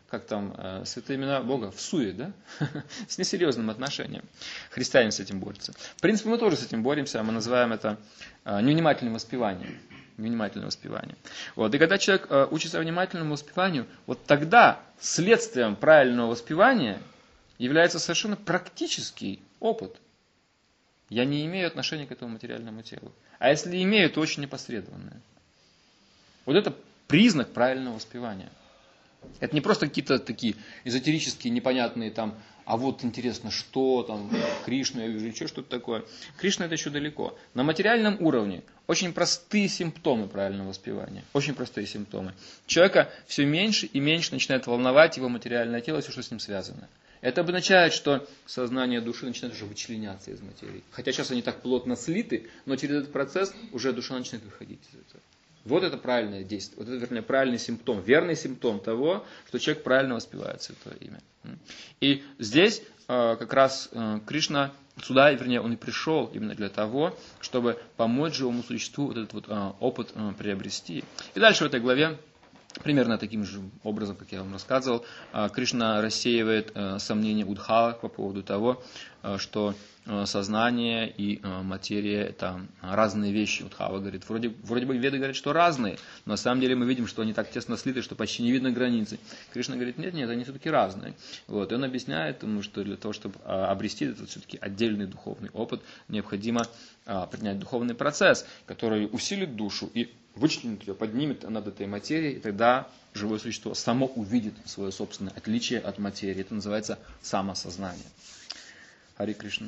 как там, святые имена Бога, в суе, да? С несерьезным отношением. Христиане с этим борются. В принципе, мы тоже с этим боремся, мы называем это невнимательным воспеванием. Внимательное воспевание. Вот. И когда человек учится внимательному воспеванию, вот тогда следствием правильного воспевания является совершенно практический опыт. Я не имею отношения к этому материальному телу. А если имею, то очень непосредственное. Вот это признак правильного воспевания. Это не просто какие-то такие эзотерические, непонятные там, а вот интересно, что там, Кришна, я вижу, еще что-то такое. Кришна это еще далеко. На материальном уровне очень простые симптомы правильного воспевания. Очень простые симптомы. Человека все меньше и меньше начинает волновать его материальное тело, все, что с ним связано. Это обозначает, что сознание души начинает уже вычленяться из материи. Хотя сейчас они так плотно слиты, но через этот процесс уже душа начинает выходить из этого. Вот это правильное действие, вот это, вернее, правильный симптом, верный симптом того, что человек правильно воспевает Святое Имя. И здесь как раз Кришна сюда, вернее, он и пришел именно для того, чтобы помочь живому существу вот этот вот опыт приобрести. И дальше в этой главе, примерно таким же образом, как я вам рассказывал, Кришна рассеивает сомнения Удхава по поводу того, что сознание и материя – это разные вещи. Удхава говорит, вроде бы Веды говорят, что разные, но на самом деле мы видим, что они так тесно слиты, что почти не видно границы. Кришна говорит, нет, они все-таки разные. Вот. И он объясняет ему, что для того, чтобы обрести этот все-таки отдельный духовный опыт, необходимо принять духовный процесс, который усилит душу и вычленит ее, поднимет над этой материей, и тогда живое существо само увидит свое собственное отличие от материи. Это называется самосознание. Хари Кришна.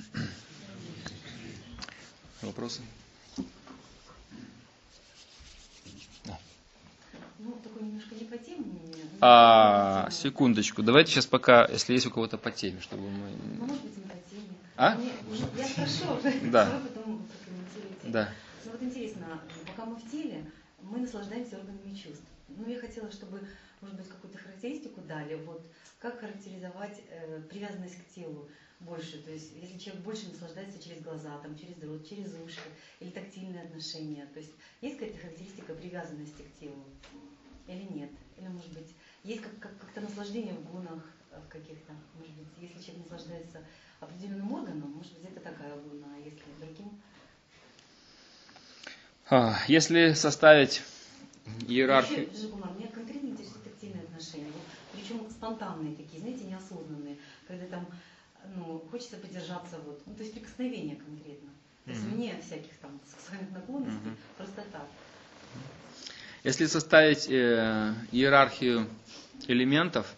Вопросы? Да. Ну, такой немножко не по теме. Секундочку. Давайте сейчас пока, если есть у кого-то по теме, чтобы мы... Ну, может быть, не по теме. А? Я спрошу, да. потом прокомментируйте. Да. Ну, вот интересно, пока мы в теле, мы наслаждаемся органами чувств. Ну, я хотела, чтобы, может быть, какую-то характеристику дали. Вот как характеризовать привязанность к телу больше? То есть, если человек больше наслаждается через глаза, там, через рот, через уши, или тактильные отношения. То есть, есть какая-то характеристика привязанности к телу? Или нет? Или, может быть, есть как-то наслаждение в гунах в каких-то? Может быть, если человек наслаждается определенным органом, может быть, это такая гуна, а если другим? Если составить иерархию... Меня конкретно интересуют тактильные отношения. Причем спонтанные такие, знаете, неосознанные. Когда там, хочется подержаться, вот. То есть прикосновения конкретно. То есть вне всяких там сексуальных наклонностей, просто так. Если составить иерархию элементов,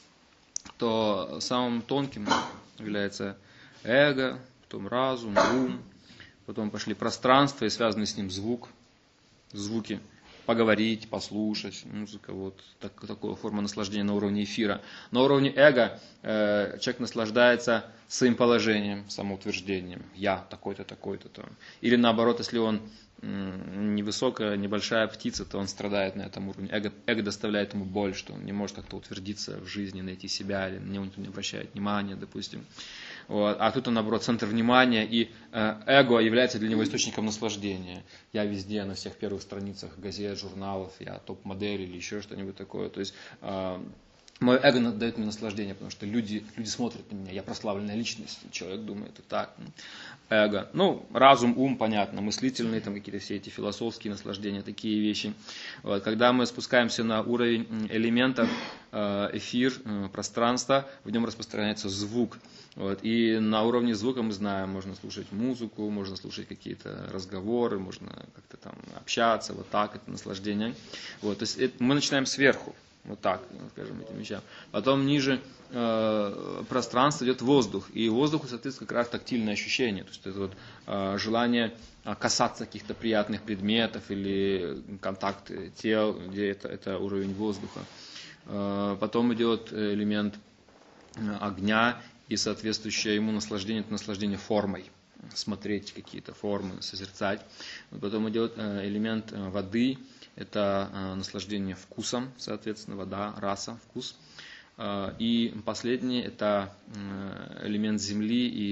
то самым тонким является эго, потом разум, ум, потом пошли пространство и связанный с ним звуки, поговорить, послушать, музыка, вот такая форма наслаждения на уровне эфира. На уровне эго человек наслаждается своим положением, самоутверждением. Я такой-то, такой-то. Или наоборот, если он невысокая, небольшая птица, то он страдает на этом уровне. Эго доставляет ему боль, что он не может как-то утвердиться в жизни, найти себя, или на него никто не обращает внимания, допустим. Вот. А тут он, наоборот, центр внимания, и эго является для него источником наслаждения. Я везде, на всех первых страницах газет, журналов, я топ-модель или еще что-нибудь такое. То есть мое эго дает мне наслаждение, потому что люди смотрят на меня, я прославленная личность, человек думает, это так. Эго. Разум, ум, понятно, мыслительные, там какие-то все эти философские наслаждения, такие вещи. Вот. Когда мы спускаемся на уровень элементов, эфир, пространство, в нем распространяется звук. Вот. И на уровне звука мы знаем, можно слушать музыку, можно слушать какие-то разговоры, можно как-то там общаться, вот так, это наслаждение. Вот. То есть мы начинаем сверху. Вот так, скажем, этим вещам. Потом ниже пространства идет воздух. И воздуху соответствует как раз тактильное ощущение. То есть это вот желание касаться каких-то приятных предметов или контакт тел, где это уровень воздуха. Потом идет элемент огня и соответствующее ему наслаждение, это наслаждение формой. Смотреть какие-то формы, созерцать. Потом идет элемент воды. Это наслаждение вкусом, соответственно, вода, раса, вкус. И последний – это элемент земли и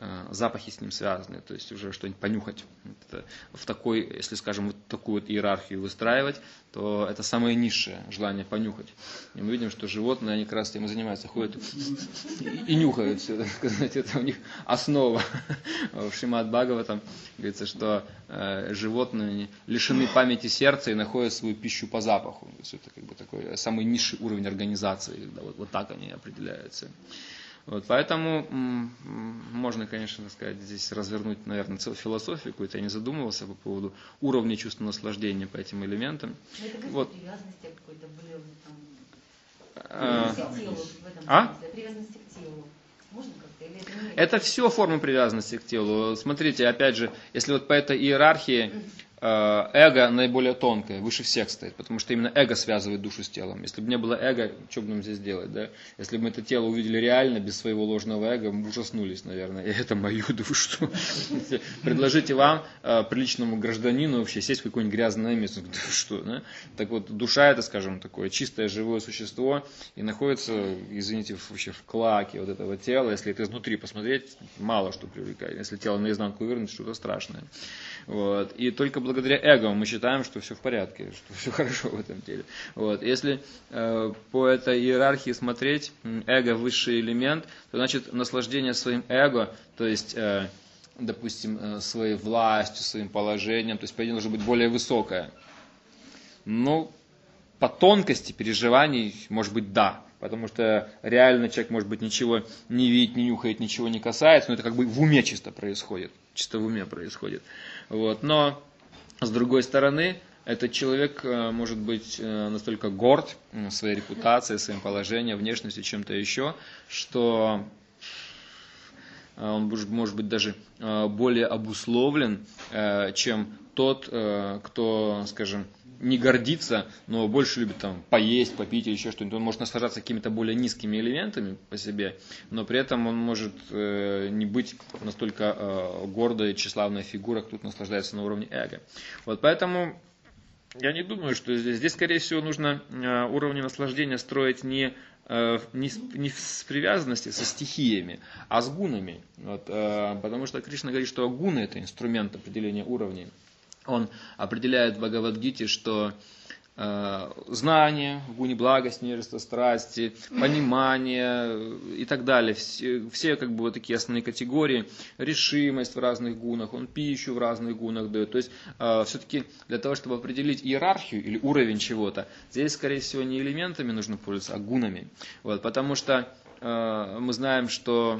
запахи с ним связаны, то есть уже что-нибудь понюхать. Это в такой, если, скажем, вот такую вот иерархию выстраивать, то это самое низшее желание понюхать. И мы видим, что животные, они как раз этим и занимаются, ходят и нюхают все, так сказать, это у них основа. В Шримад Бхагаватам говорится, что животные лишены памяти сердца и находят свою пищу по запаху. То есть это как бы такой самый низший уровень организации, когда вот так они определяются. Вот, поэтому можно, конечно, так сказать, здесь развернуть, наверное, целую философию какую-то. Я не задумывался по поводу уровня чувства наслаждения по этим элементам. Но это Вот. привязанности какой-то были там, привязанности к телу в этом смысле, привязанности к телу. Можно как-то? Или это не... Это все формы привязанности к телу. Смотрите, опять же, если вот по этой иерархии эго наиболее тонкое, выше всех стоит, потому что именно эго связывает душу с телом. Если бы не было эго, что бы нам здесь делать, да? Если бы мы это тело увидели реально, без своего ложного эго, мы бы ужаснулись, наверное. И это мою душу. Предложите вам, приличному гражданину, вообще сесть в какое-нибудь грязное место. Что, да? Так вот, душа это, скажем, такое чистое живое существо и находится, извините, вообще в клаке вот этого тела. Если это изнутри посмотреть, мало что привлекает. Если тело наизнанку вывернуть, что-то страшное. Вот. И только благодаря эго мы считаем, что все в порядке, что все хорошо в этом теле. Вот. Если по этой иерархии смотреть, эго высший элемент, то значит наслаждение своим эго, то есть, допустим, своей властью, своим положением, то есть, по идее, должно быть более высокое. Ну, по тонкости переживаний, может быть, да. Потому что реально человек, может быть, ничего не видит, не нюхает, ничего не касается, но это как бы в уме чисто происходит. Чисто в уме происходит. Вот. Но, с другой стороны, этот человек может быть настолько горд своей репутацией, своим положением, внешностью, чем-то еще, что он может быть даже более обусловлен, чем тот, кто, скажем, не гордится, но больше любит там поесть, попить или еще что-нибудь. Он может наслаждаться какими-то более низкими элементами по себе, но при этом он может не быть настолько гордой и тщеславной фигурой, как тут наслаждается на уровне эго. Вот поэтому я не думаю, что здесь, скорее всего, нужно уровни наслаждения строить не с привязанности со стихиями, а с гунами. Вот, потому что Кришна говорит, что гуны – это инструмент определения уровней. Он определяет в Бхагавад-гите, что знание, в гуне благость, нежество, страсти, понимание и так далее, все как бы вот такие основные категории, решимость в разных гунах, он пищу в разных гунах дает. То есть все-таки для того, чтобы определить иерархию или уровень чего-то, здесь, скорее всего, не элементами нужно пользоваться, а гунами. Вот, потому что мы знаем, что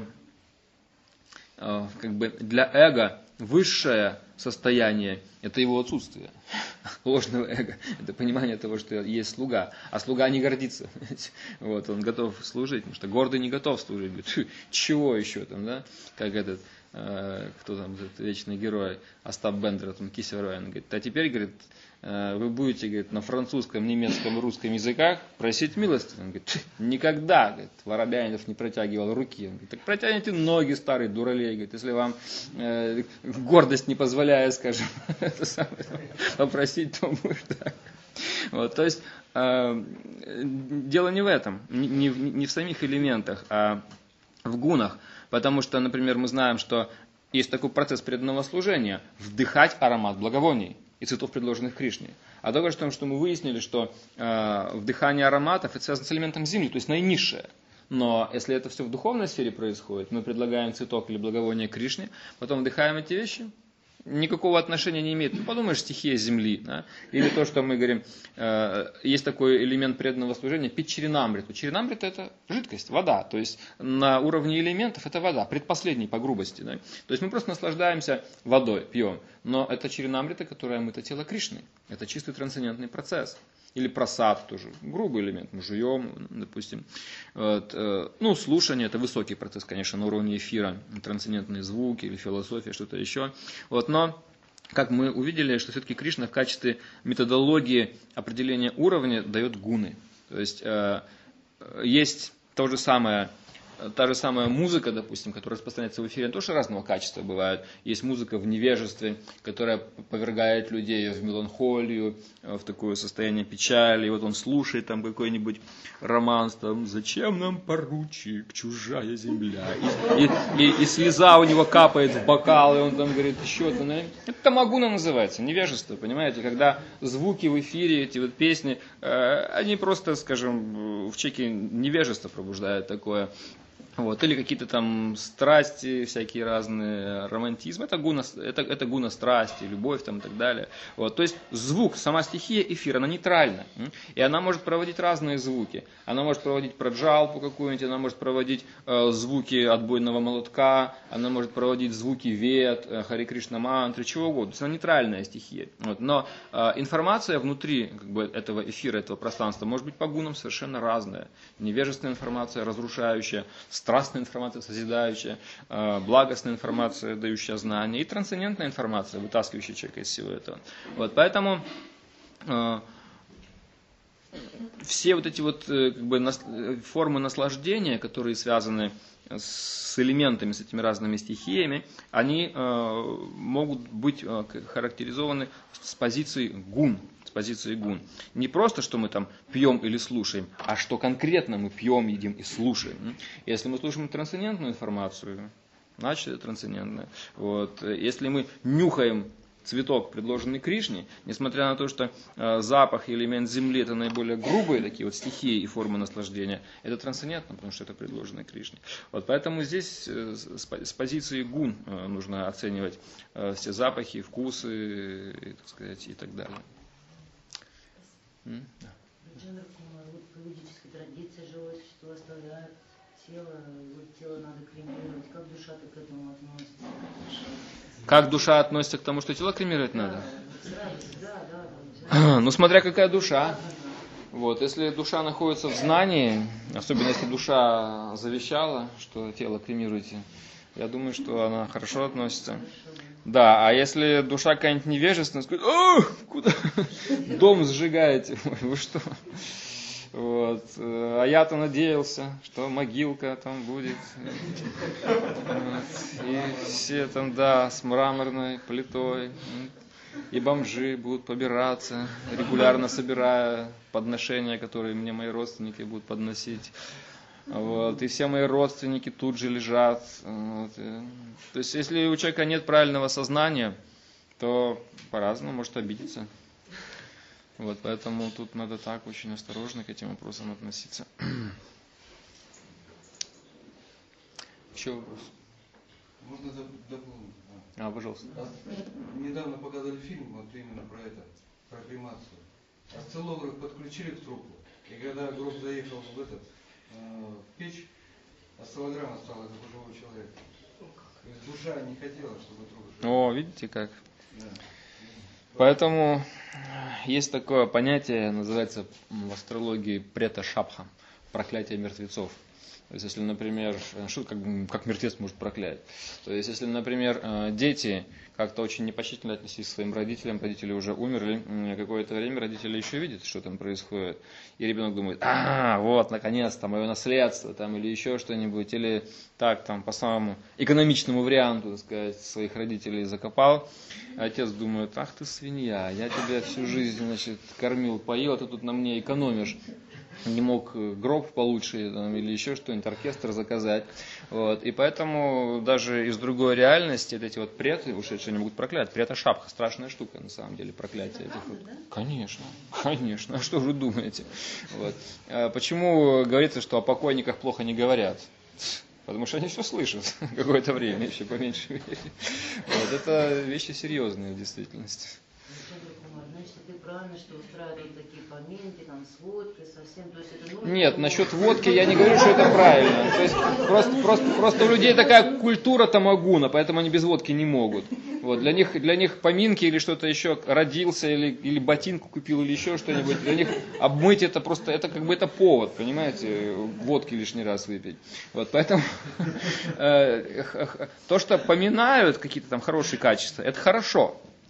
как бы для эго высшее состояние – это его отсутствие ложного эго. Это понимание того, что есть слуга. А слуга не гордится. Вот, он готов служить, потому что гордый не готов служить. Говорит, чего еще там, да? Как этот, кто там, этот вечный герой, Остап Бендер, там, Кисероян, говорит, а теперь, говорит, вы будете, говорит, на французском, немецком, русском языках просить милости. Он говорит, никогда, говорит, Воробьянинов не протягивал руки. Он говорит, так протягивайте ноги, старый дуралей, говорит, если вам гордость не позволяет, скажем, попросить, то будет так. Вот, то есть дело не в этом, не в самих элементах, а в гунах. Потому что, например, мы знаем, что есть такой процесс преданного служения – вдыхать аромат благовоний и цветов, предложенных Кришне. А только в том, что мы выяснили, что вдыхание ароматов это связано с элементом земли, то есть наинизшее. Но если это все в духовной сфере происходит, мы предлагаем цветок или благовоние Кришне, потом вдыхаем эти вещи, никакого отношения не имеет. Ну, подумаешь, стихия земли. Да? Или то, что мы говорим, есть такой элемент преданного служения, пить чаринамриту. Чаринамрита – это жидкость, вода. То есть на уровне элементов это вода, предпоследний по грубости. Да? То есть мы просто наслаждаемся водой, пьем. Но это чаринамрита, которая омыта тело Кришны. Это чистый трансцендентный процесс. Или прасад тоже, грубый элемент, мы жуем, допустим. Вот. Ну, слушание, это высокий процесс, конечно, на уровне эфира, трансцендентные звуки или философия, что-то еще. Вот. Но, как мы увидели, что все-таки Кришна в качестве методологии определения уровня дает гуны. То есть, есть то же самое та же самая музыка, допустим, которая распространяется в эфире, она тоже разного качества бывает. Есть музыка в невежестве, которая повергает людей в меланхолию, в такое состояние печали. И вот он слушает там какой-нибудь романс, там, «Зачем нам, поручик, чужая земля?» И слеза у него капает в бокал, и он там говорит, еще-то. Это тамагуна называется, невежество, понимаете? Когда звуки в эфире, эти вот песни, они просто, скажем, в человеке невежество пробуждают такое. Вот, или какие-то там страсти, всякие разные, романтизм, это гуна страсти, любовь там, и так далее. Вот, то есть звук, сама стихия эфира, она нейтральна. И она может проводить разные звуки. Она может проводить праджалпу какую-нибудь, она может проводить звуки отбойного молотка, она может проводить звуки вед, Харе Кришна мантры, чего угодно. То есть она нейтральная стихия. Вот, но информация внутри как бы, этого эфира, этого пространства может быть по гунам совершенно разная. Невежественная информация, разрушающая, страстная информация, созидающая, благостная информация, дающая знания, и трансцендентная информация, вытаскивающая человека из всего этого. Вот, поэтому все вот эти вот как бы, формы наслаждения, которые связаны с элементами, с этими разными стихиями, они могут быть характеризованы с позиции гун. Позиции гун. Не просто, что мы там пьем или слушаем, а что конкретно мы пьем, едим и слушаем. Если мы слушаем трансцендентную информацию, значит это трансцендентное. Вот. Если мы нюхаем цветок, предложенный Кришне, несмотря на то, что запах и элемент земли это наиболее грубые такие вот стихии и формы наслаждения, это трансцендентно, потому что это предложено Кришне. Вот поэтому здесь с позиции гун нужно оценивать все запахи, вкусы, так сказать, и так далее. Вот по ведической традиции живое существо оставляет тело, вот тело надо кремировать. Как душа-то к этому относится? Как душа относится к тому, что тело кремировать надо? Да. Ну, смотря какая душа. Вот, если душа находится в знании, особенно если душа завещала, что тело кремируйте, я думаю, что она хорошо относится. Да, а если душа какая-нибудь невежественная, скажет, куда? Дом сжигаете, ой, вы что? Вот. А я-то надеялся, что могилка там будет. Вот. И все там, да, с мраморной плитой. И бомжи будут побираться, регулярно собирая подношения, которые мне мои родственники будут подносить. Вот, и все мои родственники тут же лежат. Вот. То есть, если у человека нет правильного сознания, то по-разному может обидеться. Вот, поэтому тут надо так очень осторожно к этим вопросам относиться. Еще вопрос? Можно дополнить? Пожалуйста. Недавно показали фильм вот именно про это, про кремацию. Осциллограф подключили к трупу, и когда гроб заехал в печь, осциллограмма стала как у живого человека. То есть душа не хотела, чтобы труп жил. О, видите как? Да. Поэтому есть такое понятие, называется в астрологии прета-шабха, проклятие мертвецов. То есть, если, например, что как мертвец может проклять? То есть, если, например, дети как-то очень непочтительно отнеслись к своим родителям, родители уже умерли, какое-то время родители еще видят, что там происходит, и ребенок думает, вот, наконец-то, мое наследство, там, или еще что-нибудь, или так, там, по самому экономичному варианту, так сказать, своих родителей закопал. Отец думает, ах ты свинья, я тебя всю жизнь, значит, кормил, поил, а ты тут на мне экономишь. Не мог гроб получше там, или еще что-нибудь, оркестр заказать. Вот. И поэтому даже из другой реальности эти вот преты, ушедшие, не могут проклять. Прета-шабха, страшная штука на самом деле, проклятие этих вот. Конечно, конечно. А что вы думаете? Вот. Почему говорится, что о покойниках плохо не говорят? Потому что они все слышат какое-то время, еще по меньшей мере. Вот. Это вещи серьезные в действительности. Значит, ты правильно, что устраивают такие поминки, там, с водкой, совсем, то есть это... Нет, насчет водки я не говорю, что это правильно. То есть просто у людей такая культура тамагуна, поэтому они без водки не могут. Вот, для них поминки или что-то еще, родился или ботинку купил или еще что-нибудь, для них обмыть это просто, это как бы это повод, понимаете, водки лишний раз выпить. Вот, поэтому то, что поминают какие-то там хорошие качества, это хорошо.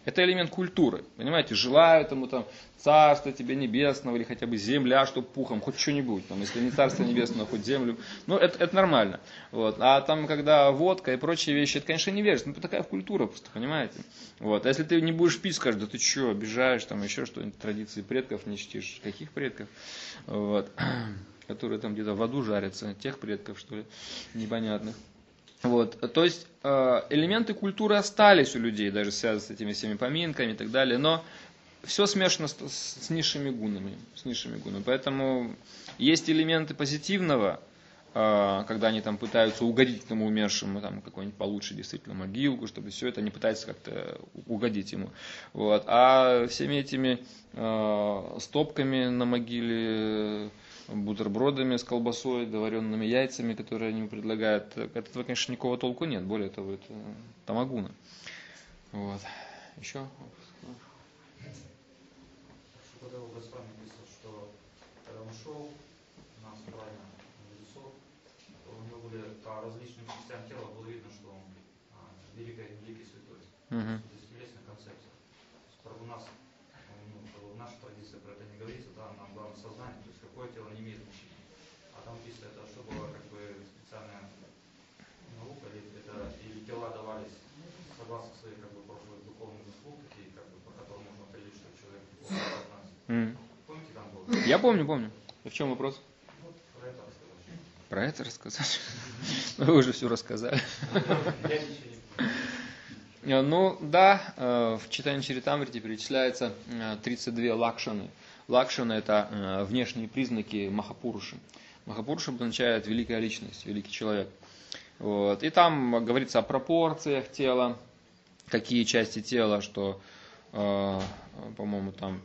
Это элемент культуры, понимаете, желаю тому там царства тебе небесного, или хотя бы земля, чтоб пухом, хоть что-нибудь, там, если не царство небесное, хоть землю, ну, это нормально, вот, а там, когда водка и прочие вещи, это, конечно, невежество, это такая культура просто, понимаете, вот, а если ты не будешь пить, скажешь, да ты что, обижаешь, там, еще что-нибудь, традиции предков не чтишь, каких предков, вот, которые там где-то в аду жарятся, тех предков, что ли, непонятных. Вот, то есть элементы культуры остались у людей, даже связанные с этими всеми поминками и так далее, но все смешано с низшими гунами, Поэтому есть элементы позитивного, когда они там пытаются угодить тому умершему, там какой-нибудь получше действительно могилку, чтобы все это, они пытаются как-то угодить ему. Вот. А всеми этими стопками на могиле, бутербродами с колбасой, доваренными яйцами, которые они предлагают, от этого, конечно, никакого толку нет. Более того, это тамагуна. Вот. Еще? Когда у Господа написано, что когда он шел на собрание мудрецов, то у него были по различным частям тела было видно, что он великий святой. То есть телесная концепция. У нас в нашей традиции про это не говорится, да, нам главное сознание, то есть какое тело не имеет значения. А там написано, это что была как бы специальная наука, или тела давались согласно своей как бы прошлой духовной заслуг, такие, как бы, по которым можно определить, что человек духовно сознание. Помните, там было? Я помню. И в чем вопрос? Вот про это рассказать. Про это рассказать? Вы уже все рассказали. Я ничего не помню. Ну да, в Чайтанья Чаритамрите перечисляется 32 лакшаны. Лакшаны — это внешние признаки Махапуруши. Махапуруша обозначает великая личность, великий человек. Вот. И там говорится о пропорциях тела, какие части тела, что, по-моему, там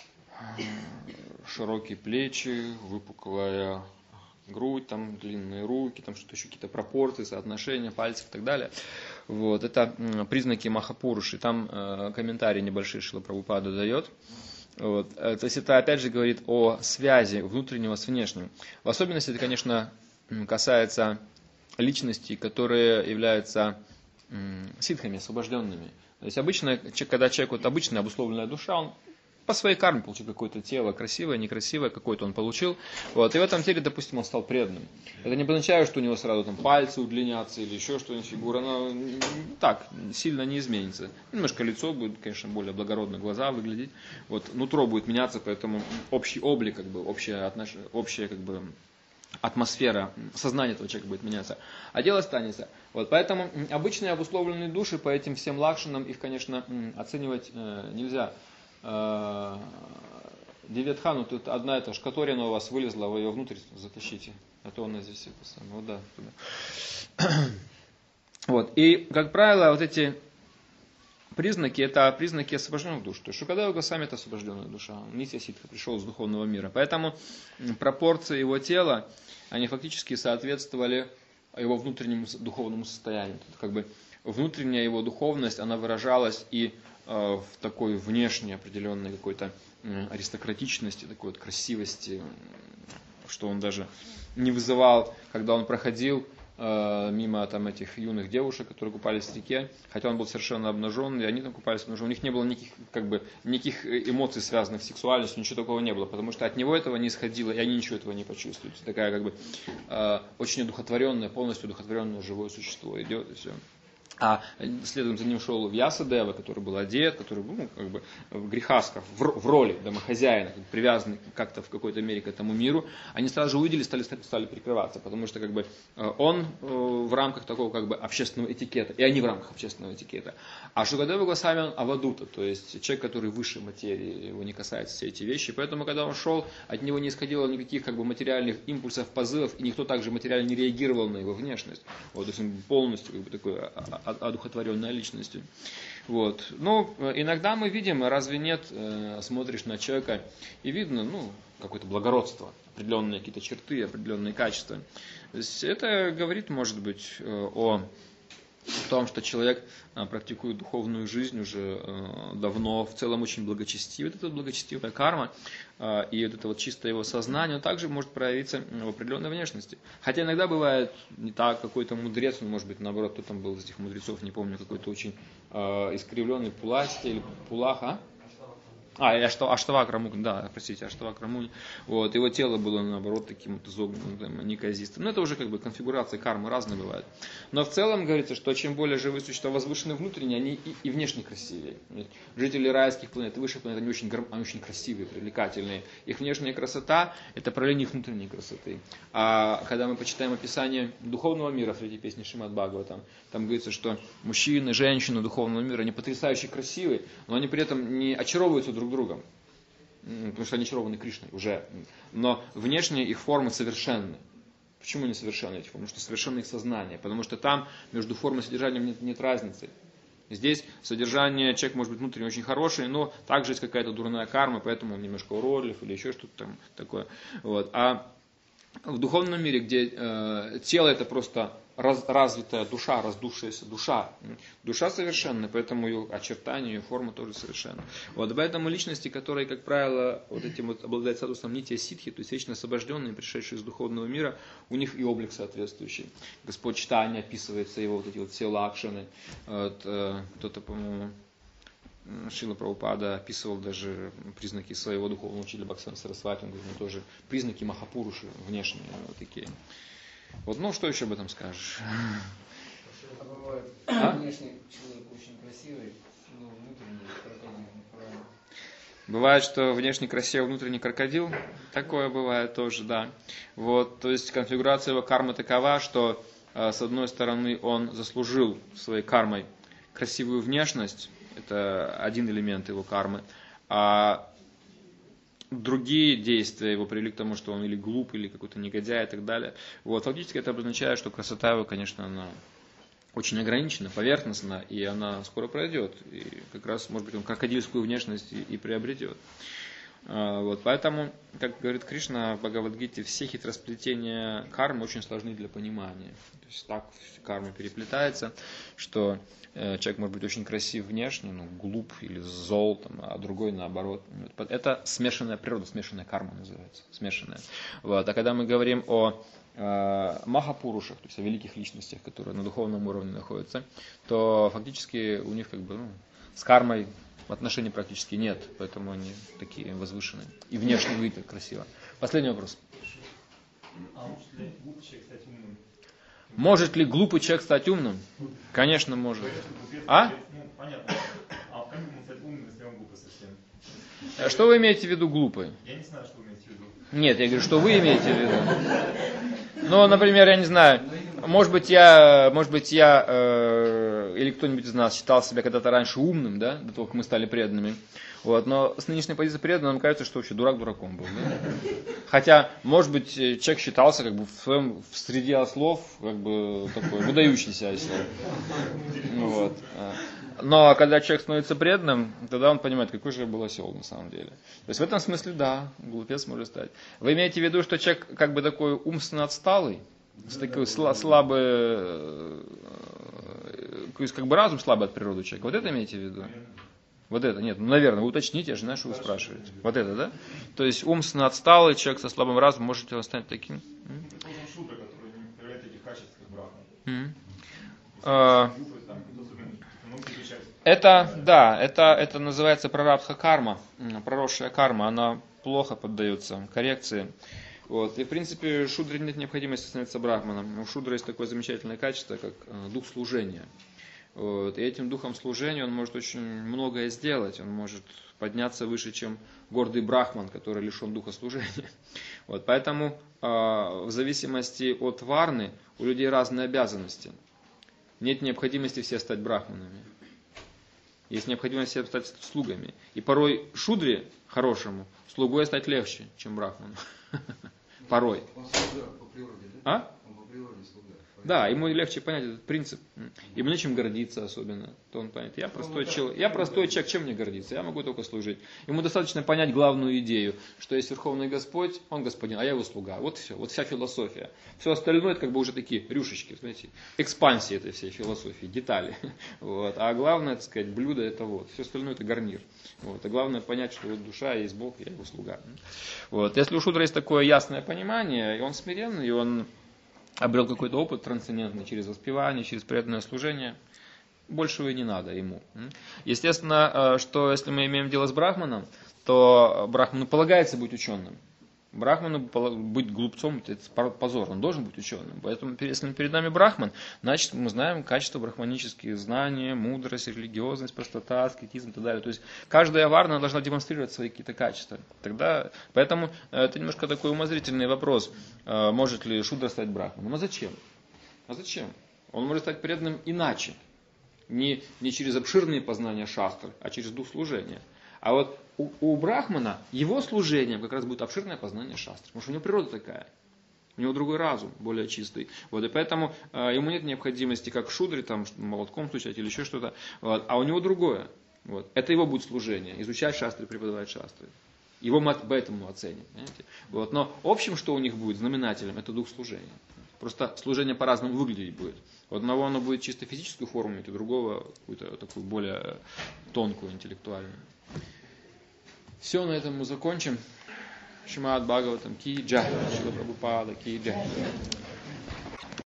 широкие плечи, выпуклая грудь, там длинные руки, там что-то еще, какие-то пропорции, соотношения пальцев и так далее. Вот. Это признаки Махапуруши. Там комментарий небольшой Шрила Прабхупада дает. Вот. То есть это опять же говорит о связи внутреннего с внешним. В особенности это, конечно, касается личностей, которые являются ситхами, освобожденными. То есть обычно, когда человек, вот обычная обусловленная душа, он по своей карме получил какое-то тело, красивое, некрасивое, какое-то он получил. Вот. И в этом теле, допустим, он стал преданным. Это не означает, что у него сразу там пальцы удлинятся или еще что-нибудь, фигура, она так, сильно не изменится. Немножко лицо будет, конечно, более благородно, глаза выглядеть. Вот. Нутро будет меняться, поэтому общий облик, как бы, общая как бы, атмосфера, сознание этого человека будет меняться. А дело останется. Вот. Поэтому обычные обусловленные души по этим всем лакшанам, их, конечно, оценивать нельзя. Диветхану, тут одна эта шкаторина у вас вылезла, вы ее внутрь затащите. А то она здесь это самое. Вот, да, туда. Вот. И, как правило, вот эти признаки, это признаки освобожденных душ. То есть Шукадева Госвами — это освобожденная душа. Он Нитья Ситха, пришел из духовного мира. Поэтому пропорции его тела, они фактически соответствовали его внутреннему духовному состоянию. Тут как бы внутренняя его духовность, она выражалась и в такой внешней определенной какой-то аристократичности, такой вот красивости, что он даже не вызывал, когда он проходил мимо там этих юных девушек, которые купались в реке, хотя он был совершенно обнаженный, и они там купались обнаженные, у них не было никаких эмоций, связанных с сексуальностью, ничего такого не было, потому что от него этого не исходило, и они ничего этого не почувствуют. Такая как бы очень одухотворенное, полностью одухотворенное живое существо идет, и все. А следом за ним шел Вьясадева, который был одет, который был как бы в грехасках, в роли домохозяина, привязанный как-то в какой-то мере к этому миру. Они сразу же увидели, стали прикрываться, потому что как бы он в рамках такого как бы общественного этикета, и они в рамках общественного этикета. А Шукадева Госвами он авадута, то есть человек, который выше материи, его не касаются все эти вещи. Поэтому, когда он шел, от него не исходило никаких как бы материальных импульсов, позывов, и никто также материально не реагировал на его внешность. Вот, то есть он полностью как бы такой одухотворенной личностью. Вот. Но иногда мы видим, разве нет, смотришь на человека и видно, какое-то благородство, определенные какие-то черты, определенные качества. То есть это говорит, может быть, о в том, что человек практикует духовную жизнь уже давно, в целом очень благочестив. Вот эта благочестивая карма и вот это вот чистое его сознание, он также может проявиться в определенной внешности. Хотя иногда бывает не так, какой-то мудрец, он может быть наоборот, кто там был из этих мудрецов, не помню, какой-то очень искривленный Пуласти или Пулаха. Аштавак Рамуни, да, простите, Аштавак Рамуни. Вот, его тело было, наоборот, таким вот изогнутым, неказистым. Но это уже как бы конфигурация кармы разные бывают. Но в целом говорится, что чем более живые существа возвышены внутренне, они и внешне красивее. Жители райских планет и высших планет, они очень красивые, привлекательные. Их внешняя красота – это проявление их внутренней красоты. А когда мы почитаем описание духовного мира в третьей песне Шримад Бхагаватам, там говорится, что мужчины, женщины духовного мира, они потрясающе красивые, но они при этом не очаровываются друг другом, потому что они очарованы Кришной уже. Но внешне их формы совершенны. Почему не совершенны эти формы? Потому что совершенно их сознание. Потому что там между формой и содержанием нет разницы. Здесь содержание, человек может быть внутренне очень хороший, но также есть какая-то дурная карма, поэтому он немножко уродлив или еще что-то там такое. Вот. А в духовном мире, где тело это просто развитая душа, раздувшаяся душа. Душа совершенная, поэтому ее очертания, ее форма тоже совершенна. Вот, поэтому личности, которые, как правило, вот этим вот обладают статусом нитья ситхи, то есть вечно освобожденные, пришедшие из духовного мира, у них и облик соответствующий. Господь Чайтанья описывается его вот эти вот все лакшаны. Вот, кто-то, по-моему, Шрила Прабхупада описывал даже признаки своего духовного учителя Бхактисиданта Сарасвати, он говорит, ну, тоже признаки Махапуруши внешние вот такие. Вот, ну, что еще об этом скажешь? А бывает, внешне человек очень красивый, но внутренний крокодил, правильно? Бывает, что внешне красивый, внутренний крокодил. Такое бывает тоже, да. Вот, то есть конфигурация его кармы такова, что с одной стороны он заслужил своей кармой красивую внешность, это один элемент его кармы, а другие действия его привели к тому, что он или глуп, или какой-то негодяй и так далее. Вот, фактически это обозначает, что красота его, конечно, она очень ограничена, поверхностна, и она скоро пройдет. И как раз, может быть, он крокодильскую внешность и приобретет. Вот, поэтому, как говорит Кришна в Бхагавад-гите, все хитросплетения кармы очень сложны для понимания. То есть так карма переплетается, что человек может быть очень красив внешне, ну, глуп или зол, там, а другой наоборот. Это смешанная природа, смешанная карма называется. Смешанная. Вот. А когда мы говорим о махапурушах, то есть о великих личностях, которые на духовном уровне находятся, то фактически у них как бы, с кармой отношений практически нет, поэтому они такие возвышенные. И внешне выглядят красиво. Последний вопрос. Может ли глупый человек стать умным? Конечно, может. А? Понятно. А как ему стать умным, если он глупый совсем? Что вы имеете в виду глупый? Я не знаю, что вы имеете в виду. Нет, я говорю, что вы имеете в виду. Ну, например, я не знаю, может быть, я или кто-нибудь из нас считал себя когда-то раньше умным, да, до того, как мы стали преданными. Вот, но с нынешней позиции преданного нам кажется, что вообще дурак дураком был. Да? Хотя, может быть, человек считался как бы в среде ослов, как бы такой выдающийся осел. Вот. Но когда человек становится преданным, тогда он понимает, какой же я был осел на самом деле. То есть в этом смысле, да, глупец может стать. Вы имеете в виду, что человек как бы такой умственно отсталый, такой слабый, то есть как бы разум слабый от природы человека. Вот это имеете в виду? Вот это, нет, ну, наверное, вы уточните, я же знаю, что вы спрашиваете. Вот это, да? То есть умственно отсталый человек со слабым разумом, можете он стать таким? Это шутра, который не проявляет этих качеств, как брахма. Это называется прарабдха карма, проросшая карма, она плохо поддается коррекции. Вот. И в принципе шудре нет необходимости становиться брахманом. У шудры есть такое замечательное качество, как дух служения. Вот. И этим духом служения он может очень многое сделать. Он может подняться выше, чем гордый брахман, который лишен духа служения. Вот. Поэтому в зависимости от варны у людей разные обязанности. Нет необходимости все стать брахманами. Есть необходимость все стать слугами. И порой шудре хорошему слугой стать легче, чем брахману. Порой. Он слуга по природе, да? А? Он по природе слуга. Да, ему легче понять этот принцип. Ему нечем гордиться особенно. То он понятит, я простой человек, чем мне гордиться? Я могу только служить. Ему достаточно понять главную идею, что есть Верховный Господь, он господин, а я его слуга. Вот все, вот вся философия. Все остальное это как бы уже такие рюшечки, знаете, экспансии этой всей философии, детали. Вот. А главное, так сказать, блюдо это вот. Все остальное это гарнир. Вот. А главное понять, что вот душа есть Бог, я его слуга. Вот. Если у Шудра есть такое ясное понимание, и он смиренный, и он обрел какой-то опыт трансцендентный через воспевание, через преданное служение, большего и не надо ему. Естественно, что если мы имеем дело с брахманом, то брахману полагается быть ученым. Брахману быть глупцом – это позор, он должен быть ученым. Поэтому, если перед нами брахман, значит, мы знаем качество брахманических знаний, мудрость, религиозность, простота, аскетизм и так далее. То есть, каждая варна должна демонстрировать свои какие-то качества. Поэтому это немножко такой умозрительный вопрос, может ли шудра стать брахманом. А зачем? Он может стать преданным иначе. Не через обширные познания шастры, а через дух служения. А вот у брахмана его служением как раз будет обширное познание шастры. Потому что у него природа такая. У него другой разум, более чистый. Вот, и поэтому ему нет необходимости, как в шудре, там, молотком стучать или еще что-то. Вот, а у него другое. Вот, это его будет служение. Изучать шастры, преподавать шастры. Его мы поэтому оценим. Вот, но общим, что у них будет, знаменателем, это дух служения. Просто служение по-разному выглядеть будет. У одного оно будет чисто физическую форму иметь, у другого какую-то такую более тонкую, интеллектуальную. Все, на этом мы закончим. Шримад Бхагаватам ки джай, Шрила Прабхупада ки джай.